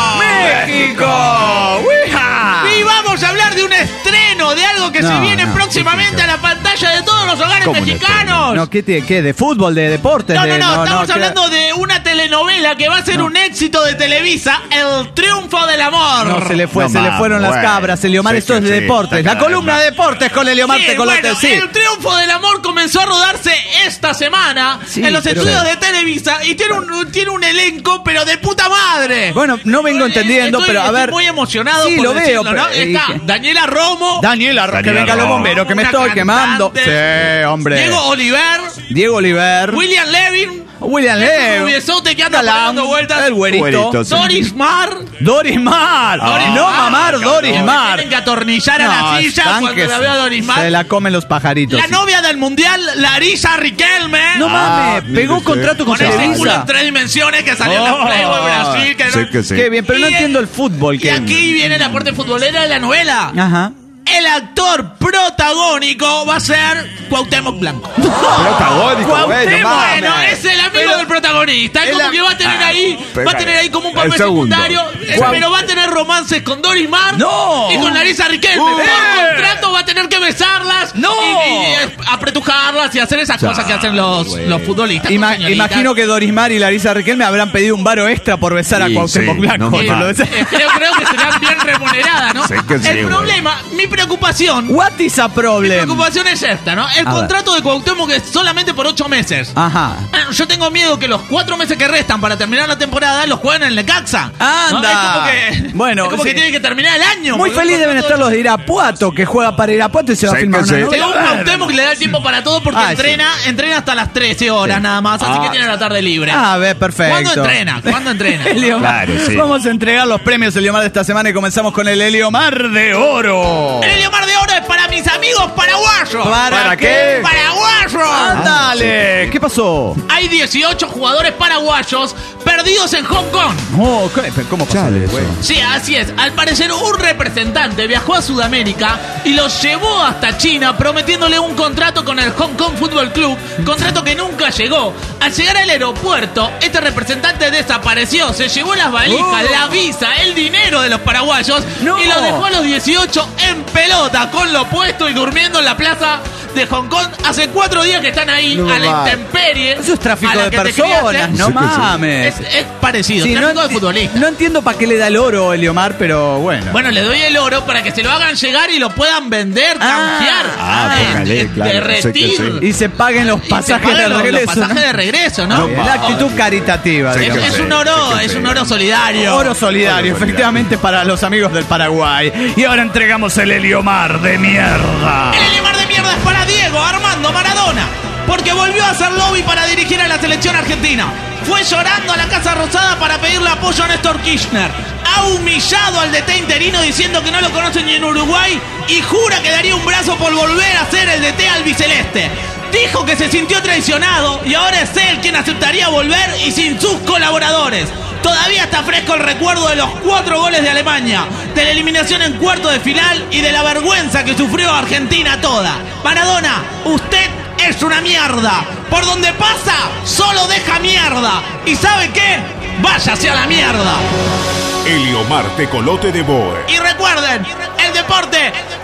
México. ¡Uija! Y vamos a hablar de un estreno, de algo que No, se viene no, próximamente a la pantalla de todos los hogares ¿Cómo un mexicanos. No, ¿qué, tiene- qué? ¿De fútbol? ¿De deportes? No, no, de, no, estamos ¿qué? hablando de una telenovela que va a ser un éxito de Televisa, El Triunfo del Amor. No, se le fue, No se le más, fueron las bueno. cabras. Eliomar, Sí, esto sí, es de sí, deportes. está La claro. columna de deportes con Eliomar Sí, Tecolote, bueno, sí. El Triunfo del Amor comenzó a rodarse esta semana Sí, en los pero- estudios de Televisa y tiene un, tiene un elenco, pero de puta madre. Bueno, no vengo entendiendo, Estoy- pero a estoy ver. muy emocionado Sí, por lo decirlo, veo, ¿no? pero- Está y que- Daniela Romo, Daniela, que Daniela vengan los Romo. bomberos, que me Una estoy quemando. cantante. Sí, hombre. Diego Oliver, Diego Oliver. William Levin, William ese Levy. rubiezote que anda Galán, dando vueltas, el güerito. Güerito, sí. Doris Mar. Doris Mar. Doris no Mar, mamar cabrón. Doris Que Mar. tienen que atornillar a la silla cuando estanques. la veo a Doris Mar. Se la comen los pajaritos. La sí. novia del mundial, Larisa Riquelme. No Ah, mames, pegó mire contrato con con ese culo en Televisa. tres dimensiones que salió en la Oh. Playboy Brasil. Que Sí, no- que sí. Qué bien, pero no Y- entiendo el fútbol. Y que- aquí viene la parte futbolera de la novela. Ajá. El actor protagónico va a ser Cuauhtémoc Blanco. Protagónico, güey, no Cuauhtémoc, mames. Bueno, es el amigo Pero- del protagonista. Es el como a- que va a tener Ah, ahí, pero- va a tener ahí como un el papel segundo. secundario, eh, Cuau- pero va a tener romances con Doris Mar ¡No! y con Larisa Riquelme. Uh, Por eh. contrato va a tener que besarlas ¡No! y, y, eh, apretujarlas y hacer esas cosas que hacen los, los futbolistas. con Ima- señoritas. imagino que Doris Mar y Larisa Riquelme habrán pedido un varo extra por besar a Sí, Cuauhtémoc sí, Blanco. no Se lo mames. besa- Eh, creo, creo que serán bien remuneradas, ¿no? Sí que sí, El güey. problema, mi preocupación, What is a mi problem? preocupación es esta, ¿no? El A contrato de Cuauhtémoc es solamente por ocho meses. Ajá. Ah, Yo tengo miedo que los cuatro meses que restan para terminar la temporada los jueguen en el Necaxa. ¿no? Anda. Es como que, Bueno, es como sí. que tiene que terminar el año. Muy porque feliz un deben estar contrato- los de Irapuato, que juega para Irapuato y se va a Sí, filmar que una sí. novela. Según Cuauhtémoc le da el tiempo para todo porque Ah, entrena, entrena hasta las trece horas nada más, así Ah. que tiene la tarde libre. Ah, a ver, perfecto. ¿Cuándo entrena? ¿Cuándo entrena? Eliomar. Claro, sí. Vamos a entregar los premios Eliomar de esta semana y comenzamos con el Eliomar de Oro. El Eliomar de Oro es para mis amigos paraguayos. ¿Para qué? ¡Paraguayos! Ándale, ¿qué pasó? Hay dieciocho jugadores paraguayos perdidos en Hong Kong. Oh, ¿qué- ¿cómo pasó Chale, eso? güey. Sí, así es. Al parecer un representante viajó a Sudamérica y los llevó hasta China prometiéndole un contrato con el Hong Kong Football Club, contrato que nunca llegó. Al llegar al aeropuerto, este representante desapareció, se llevó las valijas, Oh. la visa, el dinero de los paraguayos No. y los dejó a los dieciocho en pelota, con lo puesto y durmiendo en la plaza de Hong Kong. Hace cuatro días que están ahí No a la va. intemperie. Eso es tráfico a la de que te quería personas, hacer. no Sí que sí. mames. Es, es parecido, Sí, tráfico de enti- futbolista. no entiendo para qué le da el oro Eliomar, pero bueno. Bueno, le doy el oro para que se lo hagan llegar y lo puedan vender, Ah. canjear, Ah, eh, póngale, de- claro, derretir. sí que sí. Y se paguen los Y se pasajes paguen de los- regreso. Los pasajes ¿no? de regreso, ¿no? No, Bien, la actitud caritativa. Sí, Es, digamos. es sí, un oro, sí que es sí. un oro solidario. Oro solidario, Oro efectivamente, para los amigos del Paraguay. Y ahora entregamos el Eliomar de mierda. El Eliomar de mierda es para Diego Armando Maradona, porque volvió a hacer lobby para dirigir a la selección argentina. Fue llorando a la Casa Rosada para pedirle apoyo a Néstor Kirchner. Ha humillado al D T interino diciendo que no lo conocen ni en Uruguay y jura que daría un brazo por volver a ser el D T albiceleste. Dijo que se sintió traicionado y ahora es él quien aceptaría volver y sin sus colaboradores. Todavía está fresco el recuerdo de los cuatro goles de Alemania, de la eliminación en cuarto de final y de la vergüenza que sufrió Argentina toda. Maradona, usted es una mierda. Por donde pasa, solo deja mierda. ¿Y sabe qué? Váyase a la mierda. Eliomar Tecolote de Boe. Y recuerden, el deporte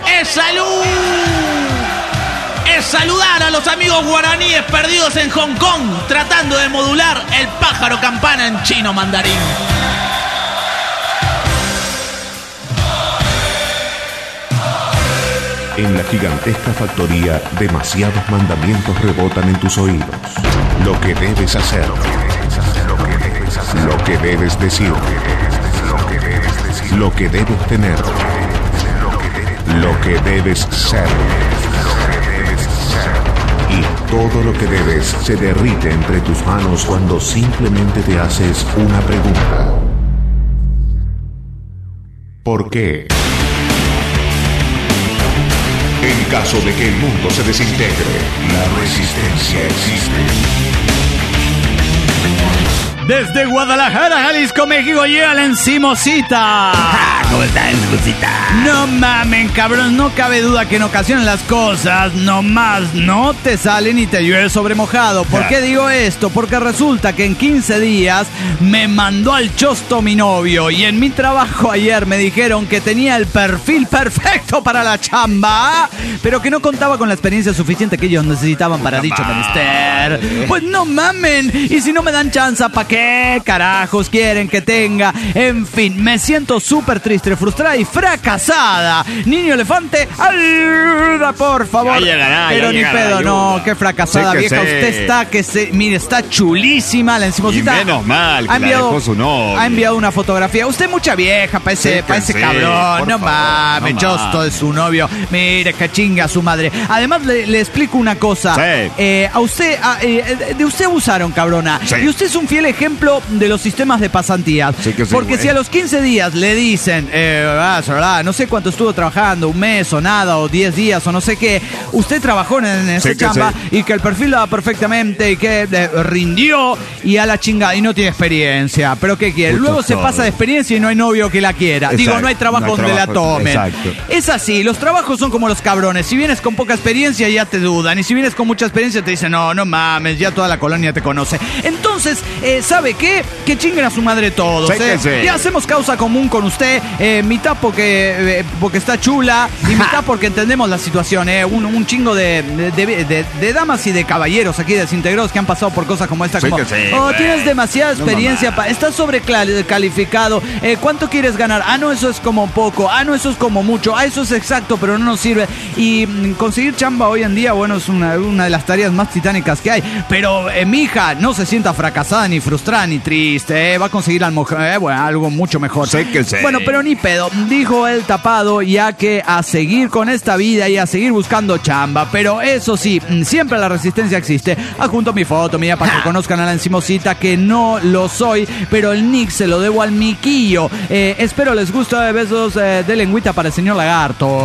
es salud. Es saludar a los amigos guaraníes perdidos en Hong Kong, tratando de modular el pájaro campana en chino mandarín. En la gigantesca factoría, demasiados mandamientos rebotan en tus oídos. Lo que debes hacer, lo que debes decir, lo que debes tener, lo que debes ser. Y todo lo que debes se derrite entre tus manos cuando simplemente te haces una pregunta. ¿Por qué? En caso de que el mundo se desintegre, la resistencia existe. Desde Guadalajara, Jalisco, México, llega la encimosita. Ah, ¿cómo está, encimosita? No mamen, cabrón, no cabe duda que en ocasiones las cosas nomás no te salen y te llueve sobre mojado. ¿Por qué digo esto? Porque resulta que en quince días me mandó al chosto mi novio y en mi trabajo ayer me dijeron que tenía el perfil perfecto para la chamba, pero que no contaba con la experiencia suficiente que ellos necesitaban para dicho menester. Pues no mamen, y si no me dan chance, ¿para qué carajos quieren que tenga? En fin, me siento súper triste, frustrada y fracasada. Niño elefante, ayuda, por favor. Ya llegará, Pero ya ni llegará, pedo, ayuda. no, qué fracasada, Sí que vieja. sí. Usted está que se, mire, está chulísima la encimosita. Y menos mal que ha la enviado, dejó su novio. Ha enviado una fotografía. Usted mucha vieja para ese, Sí que pa' ese sí, cabrón. por No favor, mames, no chosto mames. de su novio. Mire, que chinga a su madre. Además, le, le explico una cosa. Sí. Eh, a usted, a, eh, de usted abusaron, cabrona. Sí. Y usted es un fiel ejemplo de los sistemas de pasantías. Sí que sí, Porque güey. si a los quince días le dicen, eh, ah, ah, no sé cuánto estuvo trabajando, un mes o nada, o diez días o no sé qué, usted trabajó en, en esa Sí que chamba sí. y que el perfil daba perfectamente y que eh, rindió y a la chingada y no tiene experiencia. ¿Pero qué quiere? Mucho Luego se todo. pasa de experiencia y no hay novio que la quiera. Exacto. Digo, no hay trabajo No hay donde trabajo, la tomen. exacto. Es así, los trabajos son como los cabrones. Si vienes con poca experiencia ya te dudan. Y si vienes con mucha experiencia te dicen, no, no mames, ya toda la colonia te conoce. Entonces, eh, ¿sabe qué? Que chinguen a su madre todos. Sí que eh. sí. Ya hacemos causa común con usted. Eh, mitad porque, eh, porque está chula y mitad porque entendemos la situación. Eh. Un, un chingo de, de, de- de- de damas y de caballeros aquí desintegrados que han pasado por cosas como esta. Sí como, que sí, oh, güey. tienes demasiada No, experiencia. mamá. pa- estás sobrecalificado. Eh, ¿Cuánto quieres ganar? Ah, no, eso es como poco. Ah, no, eso es como mucho. Ah, eso es exacto, pero no nos sirve. Y mm, conseguir chamba hoy en día, bueno, es una, una de las tareas más titánicas que hay. Pero eh, mi hija no se sienta fracasada, ni frustrada, ni triste. eh, Va a conseguir algo, eh, bueno, algo mucho mejor. Sé que sé. Bueno, pero ni pedo. Dijo el tapado, ya que a seguir con esta vida y a seguir buscando chamba. Pero eso sí, mm, siempre la resistencia existe. Adjunto mi foto, mira, para que conozcan a la encimosita, que no lo soy, pero el nick se lo debo al miquillo. Eh, espero les guste. Besos eh, de lengüita para el señor Lagarto.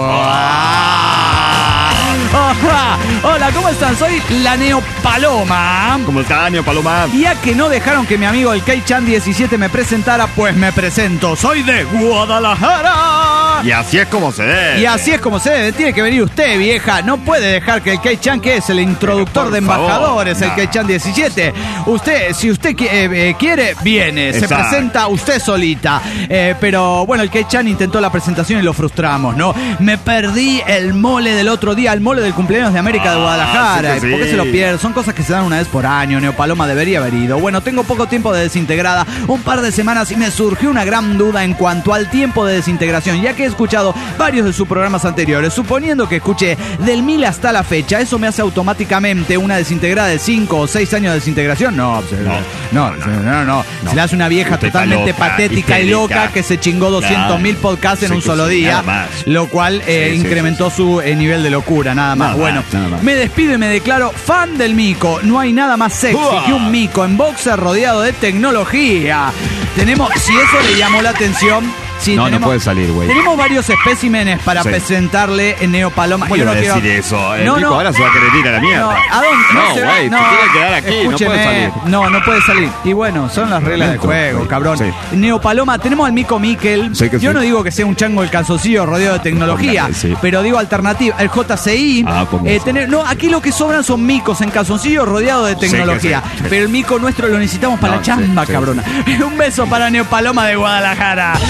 Ah. Hola, hola, ¿cómo están? Soy la Neopaloma. ¿Cómo está, Neo Paloma? Y ya que no dejaron que mi amigo el K-Chan diecisiete me presentara, pues me presento. Soy de Guadalajara. Y así es como se debe. Y así es como se debe. Tiene que venir usted, vieja. No puede dejar que el K-Chan, que es el introductor Por de favor, embajadores, el no. K-Chan diecisiete. Usted, si usted qui- eh, eh, quiere, viene. Se Exacto. presenta usted solita. Eh, pero bueno, el K-Chan intentó la presentación y lo frustramos, ¿no? Me perdí el mole del otro día, el mole del cumpleaños de América de Ah, Guadalajara. sí que ¿Por qué sí. se lo pierde? Son cosas que se dan una vez por año. Neopaloma debería haber ido. Bueno, tengo poco tiempo de desintegrada, un par de semanas, y me surgió una gran duda en cuanto al tiempo de desintegración, ya que he escuchado varios de sus programas anteriores. Suponiendo que escuché del mil hasta la fecha, ¿eso me hace automáticamente una desintegrada de cinco o seis años de desintegración? No, no, no, no, no, no. Se le hace una vieja Usted está totalmente loca, patética y histérica. loca que se chingó doscientos mil podcasts en Sí un que solo sí, día, nada más. lo cual eh, Sí, sí, incrementó su eh, nivel de locura, nada más. Nada bueno, más, nada más. me despido y me declaro fan del mico. No hay nada más sexy Uah. que un mico en boxer rodeado de tecnología. Tenemos, si eso le llamó la atención. Sí, No, no tenemos, puede salir, güey. Tenemos varios especímenes para Sí. presentarle en Neopaloma. ¿Cómo Yo le no va a quiero decir eso? El No, Mico no. ahora se va a querer ir a la mierda. No, ¿a dónde? No, se va- güey, te tiene que quedar aquí, no escúcheme, puede salir. No, no puede salir. Y bueno, son las reglas del Lamento, juego, güey. cabrón. Sí. Neopaloma, tenemos al Mico Miquel. Sí que Yo sí. no digo que sea un chango el calzoncillo rodeado de tecnología, Póngale, sí. pero digo alternativa. El J C I. Ah, póngale. eh, tener, no, aquí lo que sobran son micos en calzoncillo rodeado de que tecnología. sí, sí. Pero el mico nuestro lo necesitamos para No, la chamba, sí, sí. cabrona. Un beso para Neopaloma de Guadalajara. Hola, soy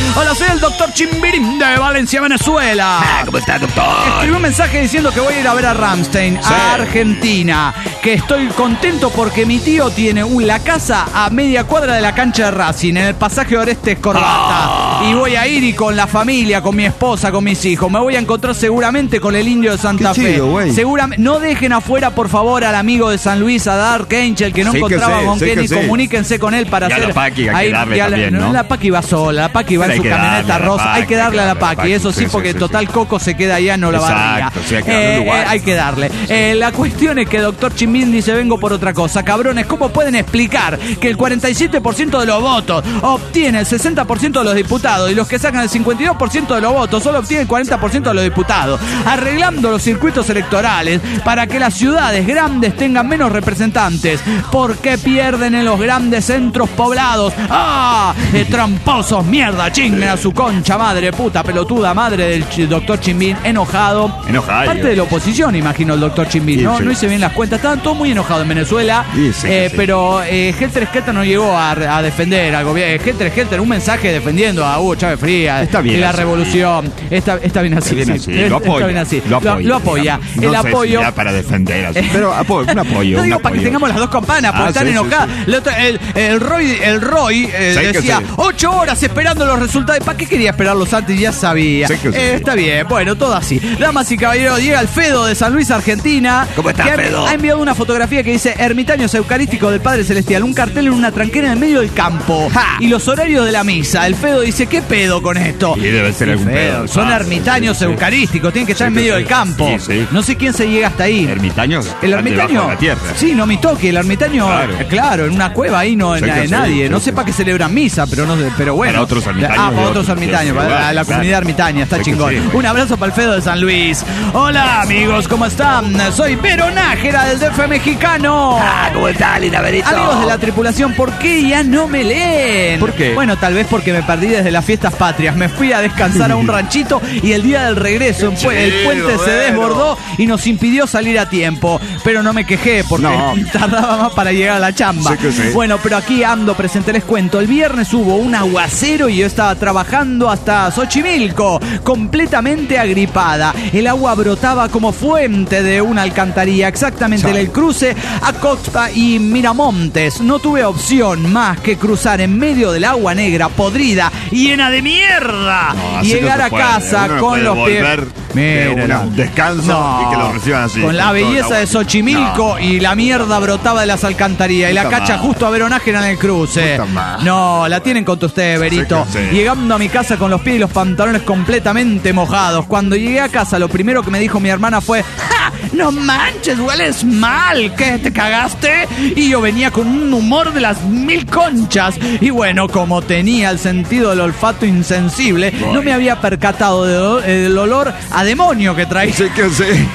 soy el doctor Chimbirim de Valencia, Venezuela. Ah, ¿cómo está, doctor? Escribí un mensaje diciendo que voy a ir a ver a Rammstein, Sí. a Argentina. Que estoy contento porque mi tío tiene un, la casa a media cuadra de la cancha de Racing, en el pasaje Orestes Corbata. Ah. Y voy a ir y con la familia, con mi esposa, con mis hijos. Me voy a encontrar seguramente con el Indio de Santa Qué Fe. chido, güey. Seguramente. No dejen afuera, por favor, al amigo de San Luis, a Dark Angel, que no Sí que encontraba sí, con sí Kenny. que sí. Comuníquense con él para Y a hacer. la Paqui hay que darle y a la- también, ¿no? La Paqui va sola, la Paqui va Pero en hay su que camioneta darle a la rosa. Paqui, Hay que darle a la Paqui, eso sí, sí, porque sí, total sí. Coco se queda allá, no la barriga. Exacto, sí, hay que darle un lugar. hay que darle. Eh, la cuestión es que doctor Chimbín dice: vengo por otra cosa. Cabrones, ¿cómo pueden explicar que el cuarenta y siete por ciento de los votos obtiene el sesenta por ciento de los diputados y los que sacan el cincuenta y dos por ciento de los votos solo obtienen el cuarenta por ciento de los diputados? Arreglando los circuitos electorales para que las ciudades grandes tengan menos representantes. ¿Por qué pierden en los grandes centros poblados? ¡Ah! Eh, tramposos, mierda, chinguen a su concha madre, puta pelotuda madre del ch- doctor Chimbín, enojado. Enojado. Parte de la oposición, imagino, el doctor Chimbín, Sí, ¿no? sí. No hice bien las cuentas, estaban todos muy enojados en Venezuela, Sí, sí, eh, sí. pero eh, Helter Skelter no llegó a, a defender al gobierno. Helter Skelter, un mensaje defendiendo a Hugo Chávez Frías Está bien y la así. revolución. Está, está bien así. Está bien sí. así, Es- lo está apoya. bien así. Lo apoya. Lo apoya. No el sé si apoyo. ya para defender así, pero apoyo, un apoyo. No un digo para que apoyo. tengamos las dos campanas, porque Ah, están sí, sí, enojadas. sí. El, otro- el- el Roy, el Roy eh, Sí que decía, sí. ocho horas esperando los resultados. ¿Para qué quería esperarlos antes? Ya sabía. Sí que sí. Eh, está bien, bueno, todo así. Damas y caballeros, llega Alfredo de San Luis, Argentina. ¿Cómo está, que ha- Alfredo? Ha enviado una fotografía que dice Ermitaños Eucarísticos del Padre Celestial. Un cartel en una tranquera en el medio del campo. ¡Ja! Y los horarios de la misa. El Fedo dice, ¿qué pedo con esto? Y debe ser Sí, algún Fedo, pedo. Son Ah, ermitaños sí, sí. eucarísticos. Tienen que estar Sí en que medio sí. del campo. Sí, sí. No sé quién se llega hasta ahí. Ermitaños. El están ermitaño. debajo de la tierra. Sí, no me toque. El ermitaño, Claro. eh, claro, en una cueva ahí no Sí na- que sí, nadie. sí, no sí. sé para qué celebran misa, pero no sé, pero bueno. Para otros ermitaños Ah, de para otros otros, ermitaños, sí, para sí, la, la claro. comunidad ermitaña, está Sí que chingón. sí. Un abrazo para el Fedo de San Luis. Hola amigos, ¿cómo están? Soy Vero Nájera del D F mexicano. Ah, ¿cómo está, linda Verito? Amigos de la tripulación, ¿por qué ya no me leen? ¿Por qué? Bueno, tal vez porque me perdí desde las fiestas patrias. Me fui a descansar a un ranchito y el día del regreso en pu- el puente se desbordó y nos impidió salir a tiempo. Pero no me quejé porque No. tardaba más para llegar a la chamba. Sí que sí. Bueno, pero aquí ando presente, les cuento. El viernes hubo un aguacero y yo estaba trabajando hasta Xochimilco, completamente agripada. El agua brotaba como fuente de una alcantarilla, exactamente en el cruce a Costa y Miramontes. No tuve opción más que cruzar en medio del agua negra, podrida, llena de mierda. No, y así no llegar se a puede. casa Uno no con puede los pies. volver de Mírala. un descanso y que lo reciban así, Con la con todo el belleza agua. de Xochimilco No. y la mierda brotaba de las alcantarillas. Y la Puta cacha madre. justo a Veronájera en el cruce. Puta madre. No, la tienen contra ustedes, Berito. Sí que sí. Llegando a mi casa con los pies y los pantalones completamente mojados. Cuando llegué a casa, lo primero que me dijo mi hermana fue: ¡Ja! ¡No manches, hueles mal! ¿Qué, te cagaste? Y yo venía con un humor de las mil conchas. Y bueno, como tenía el sentido del olfato insensible, no me había percatado de do- del olor a demonio que traía. Sí que sí.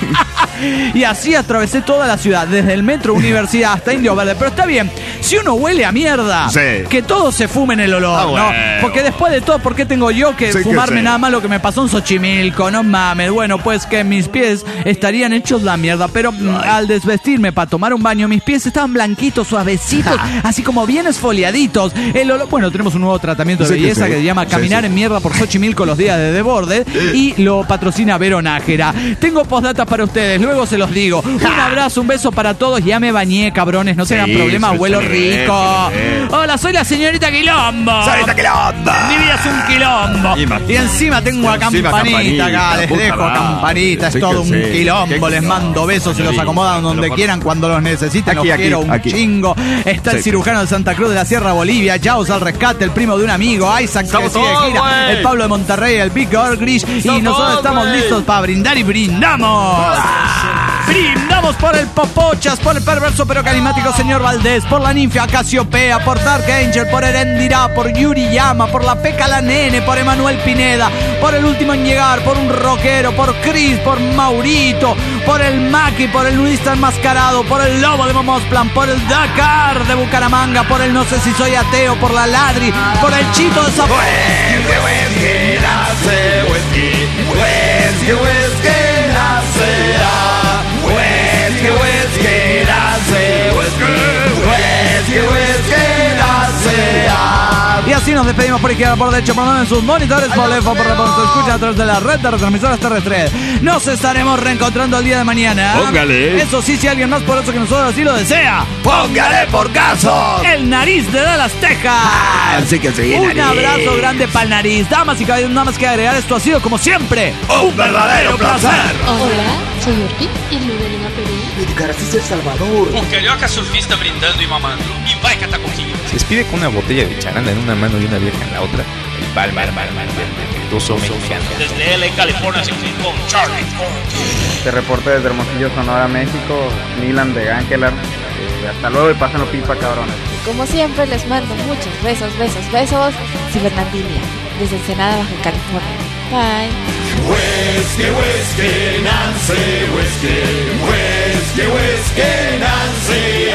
Y así atravesé toda la ciudad, desde el metro Universidad hasta Indio Verde. Pero está bien, si uno huele a mierda, Sí. que todos se fumen el olor, Ah, ¿no? bueno. Porque después de todo, ¿por qué tengo yo que Sí que fumarme sí. nada más lo que me pasó en Xochimilco? No mames, bueno, pues que mis pies estarían hechos la mierda. Pero mm, al desvestirme para tomar un baño, mis pies estaban blanquitos, suavecitos, así como bien esfoliaditos. El olor, bueno, tenemos un nuevo tratamiento de Sí que belleza que, sí. se llama Sí, Caminar sí. en Mierda por Xochimilco los días de Desborde y lo patrocina Vero Nájera. Tengo postdatas para ustedes, luego se los digo. Un abrazo, un beso para todos. Ya me bañé, cabrones, no tengan Sí, problemas, sí, huelo sí, rico. sí, sí. Hola, soy la señorita Quilombo. ¡Señorita Quilombo! Mi vida es un quilombo. Imagínate. Y encima tengo a Encima campanita acá, campanita, les puta dejo madre. campanita, es Sí todo que un sí. quilombo, Qué les mando besos, se los señorita, acomodan te donde lo quieran, cuando los necesiten, Aquí, los aquí, quiero un aquí. chingo. Está el Sí, cirujano de Santa Cruz de la Sierra Bolivia, Jaus al rescate, el primo de un amigo, Isaac que Estamos sigue de todos, gira, güey. el Pablo de Monterrey, el Big Grish, y Estamos nosotros todos, estamos güey. listos para brindar y brindamos. Brindamos por el Popochas, por el perverso pero carismático señor Valdés, por la ninfa Casiopea, por Dark Angel, por Erendira, por Yuri Yama, por la Peca la Nene, por Emanuel Pineda, por el último en llegar, por un rockero, por Chris, por Maurito, por el Maki, por el nudista enmascarado, por el Lobo de Momosplan, por el Dakar de Bucaramanga, por el No sé si soy ateo, por la Ladri, por el Chito de Zapote. Y así nos despedimos por izquierda, por derecho, por donde en sus monitores, por lejos, por donde se escuchan a través de la red de retransmisoras terrestres. Nos estaremos reencontrando el día de mañana. Póngale. Eso sí, si alguien más por eso que nosotros así lo desea. Póngale por caso. El nariz de Dallas, Texas. Así que sí, Un nariz. abrazo grande para el nariz. Damas y caballeros, nada más que agregar. Esto ha sido, como siempre, Un verdadero placer. Hola, soy Urpi y Ludelina Perú. Un carioca surfista brindando y mamando. Y vai catacoquinho. Se despide con una botella de charanda en una mano y una vieja en la otra. El Palmer, Palmer, del virtuoso mexicano. Desde L A, California, se fue con Charlie Corky. Te reporta desde Hermosillo, Sonora, México, Milan de Ángelar. Eh, hasta luego y pásenlo pipa, cabrones. Como siempre, les mando muchos besos, besos, besos. Cibernandinia, desde Ensenada, Baja California. Bye. Whisky, whisky, Nancy, whisky, whisky, whisky, Nancy.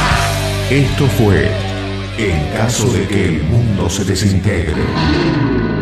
Esto fue En caso de que el mundo se desintegre.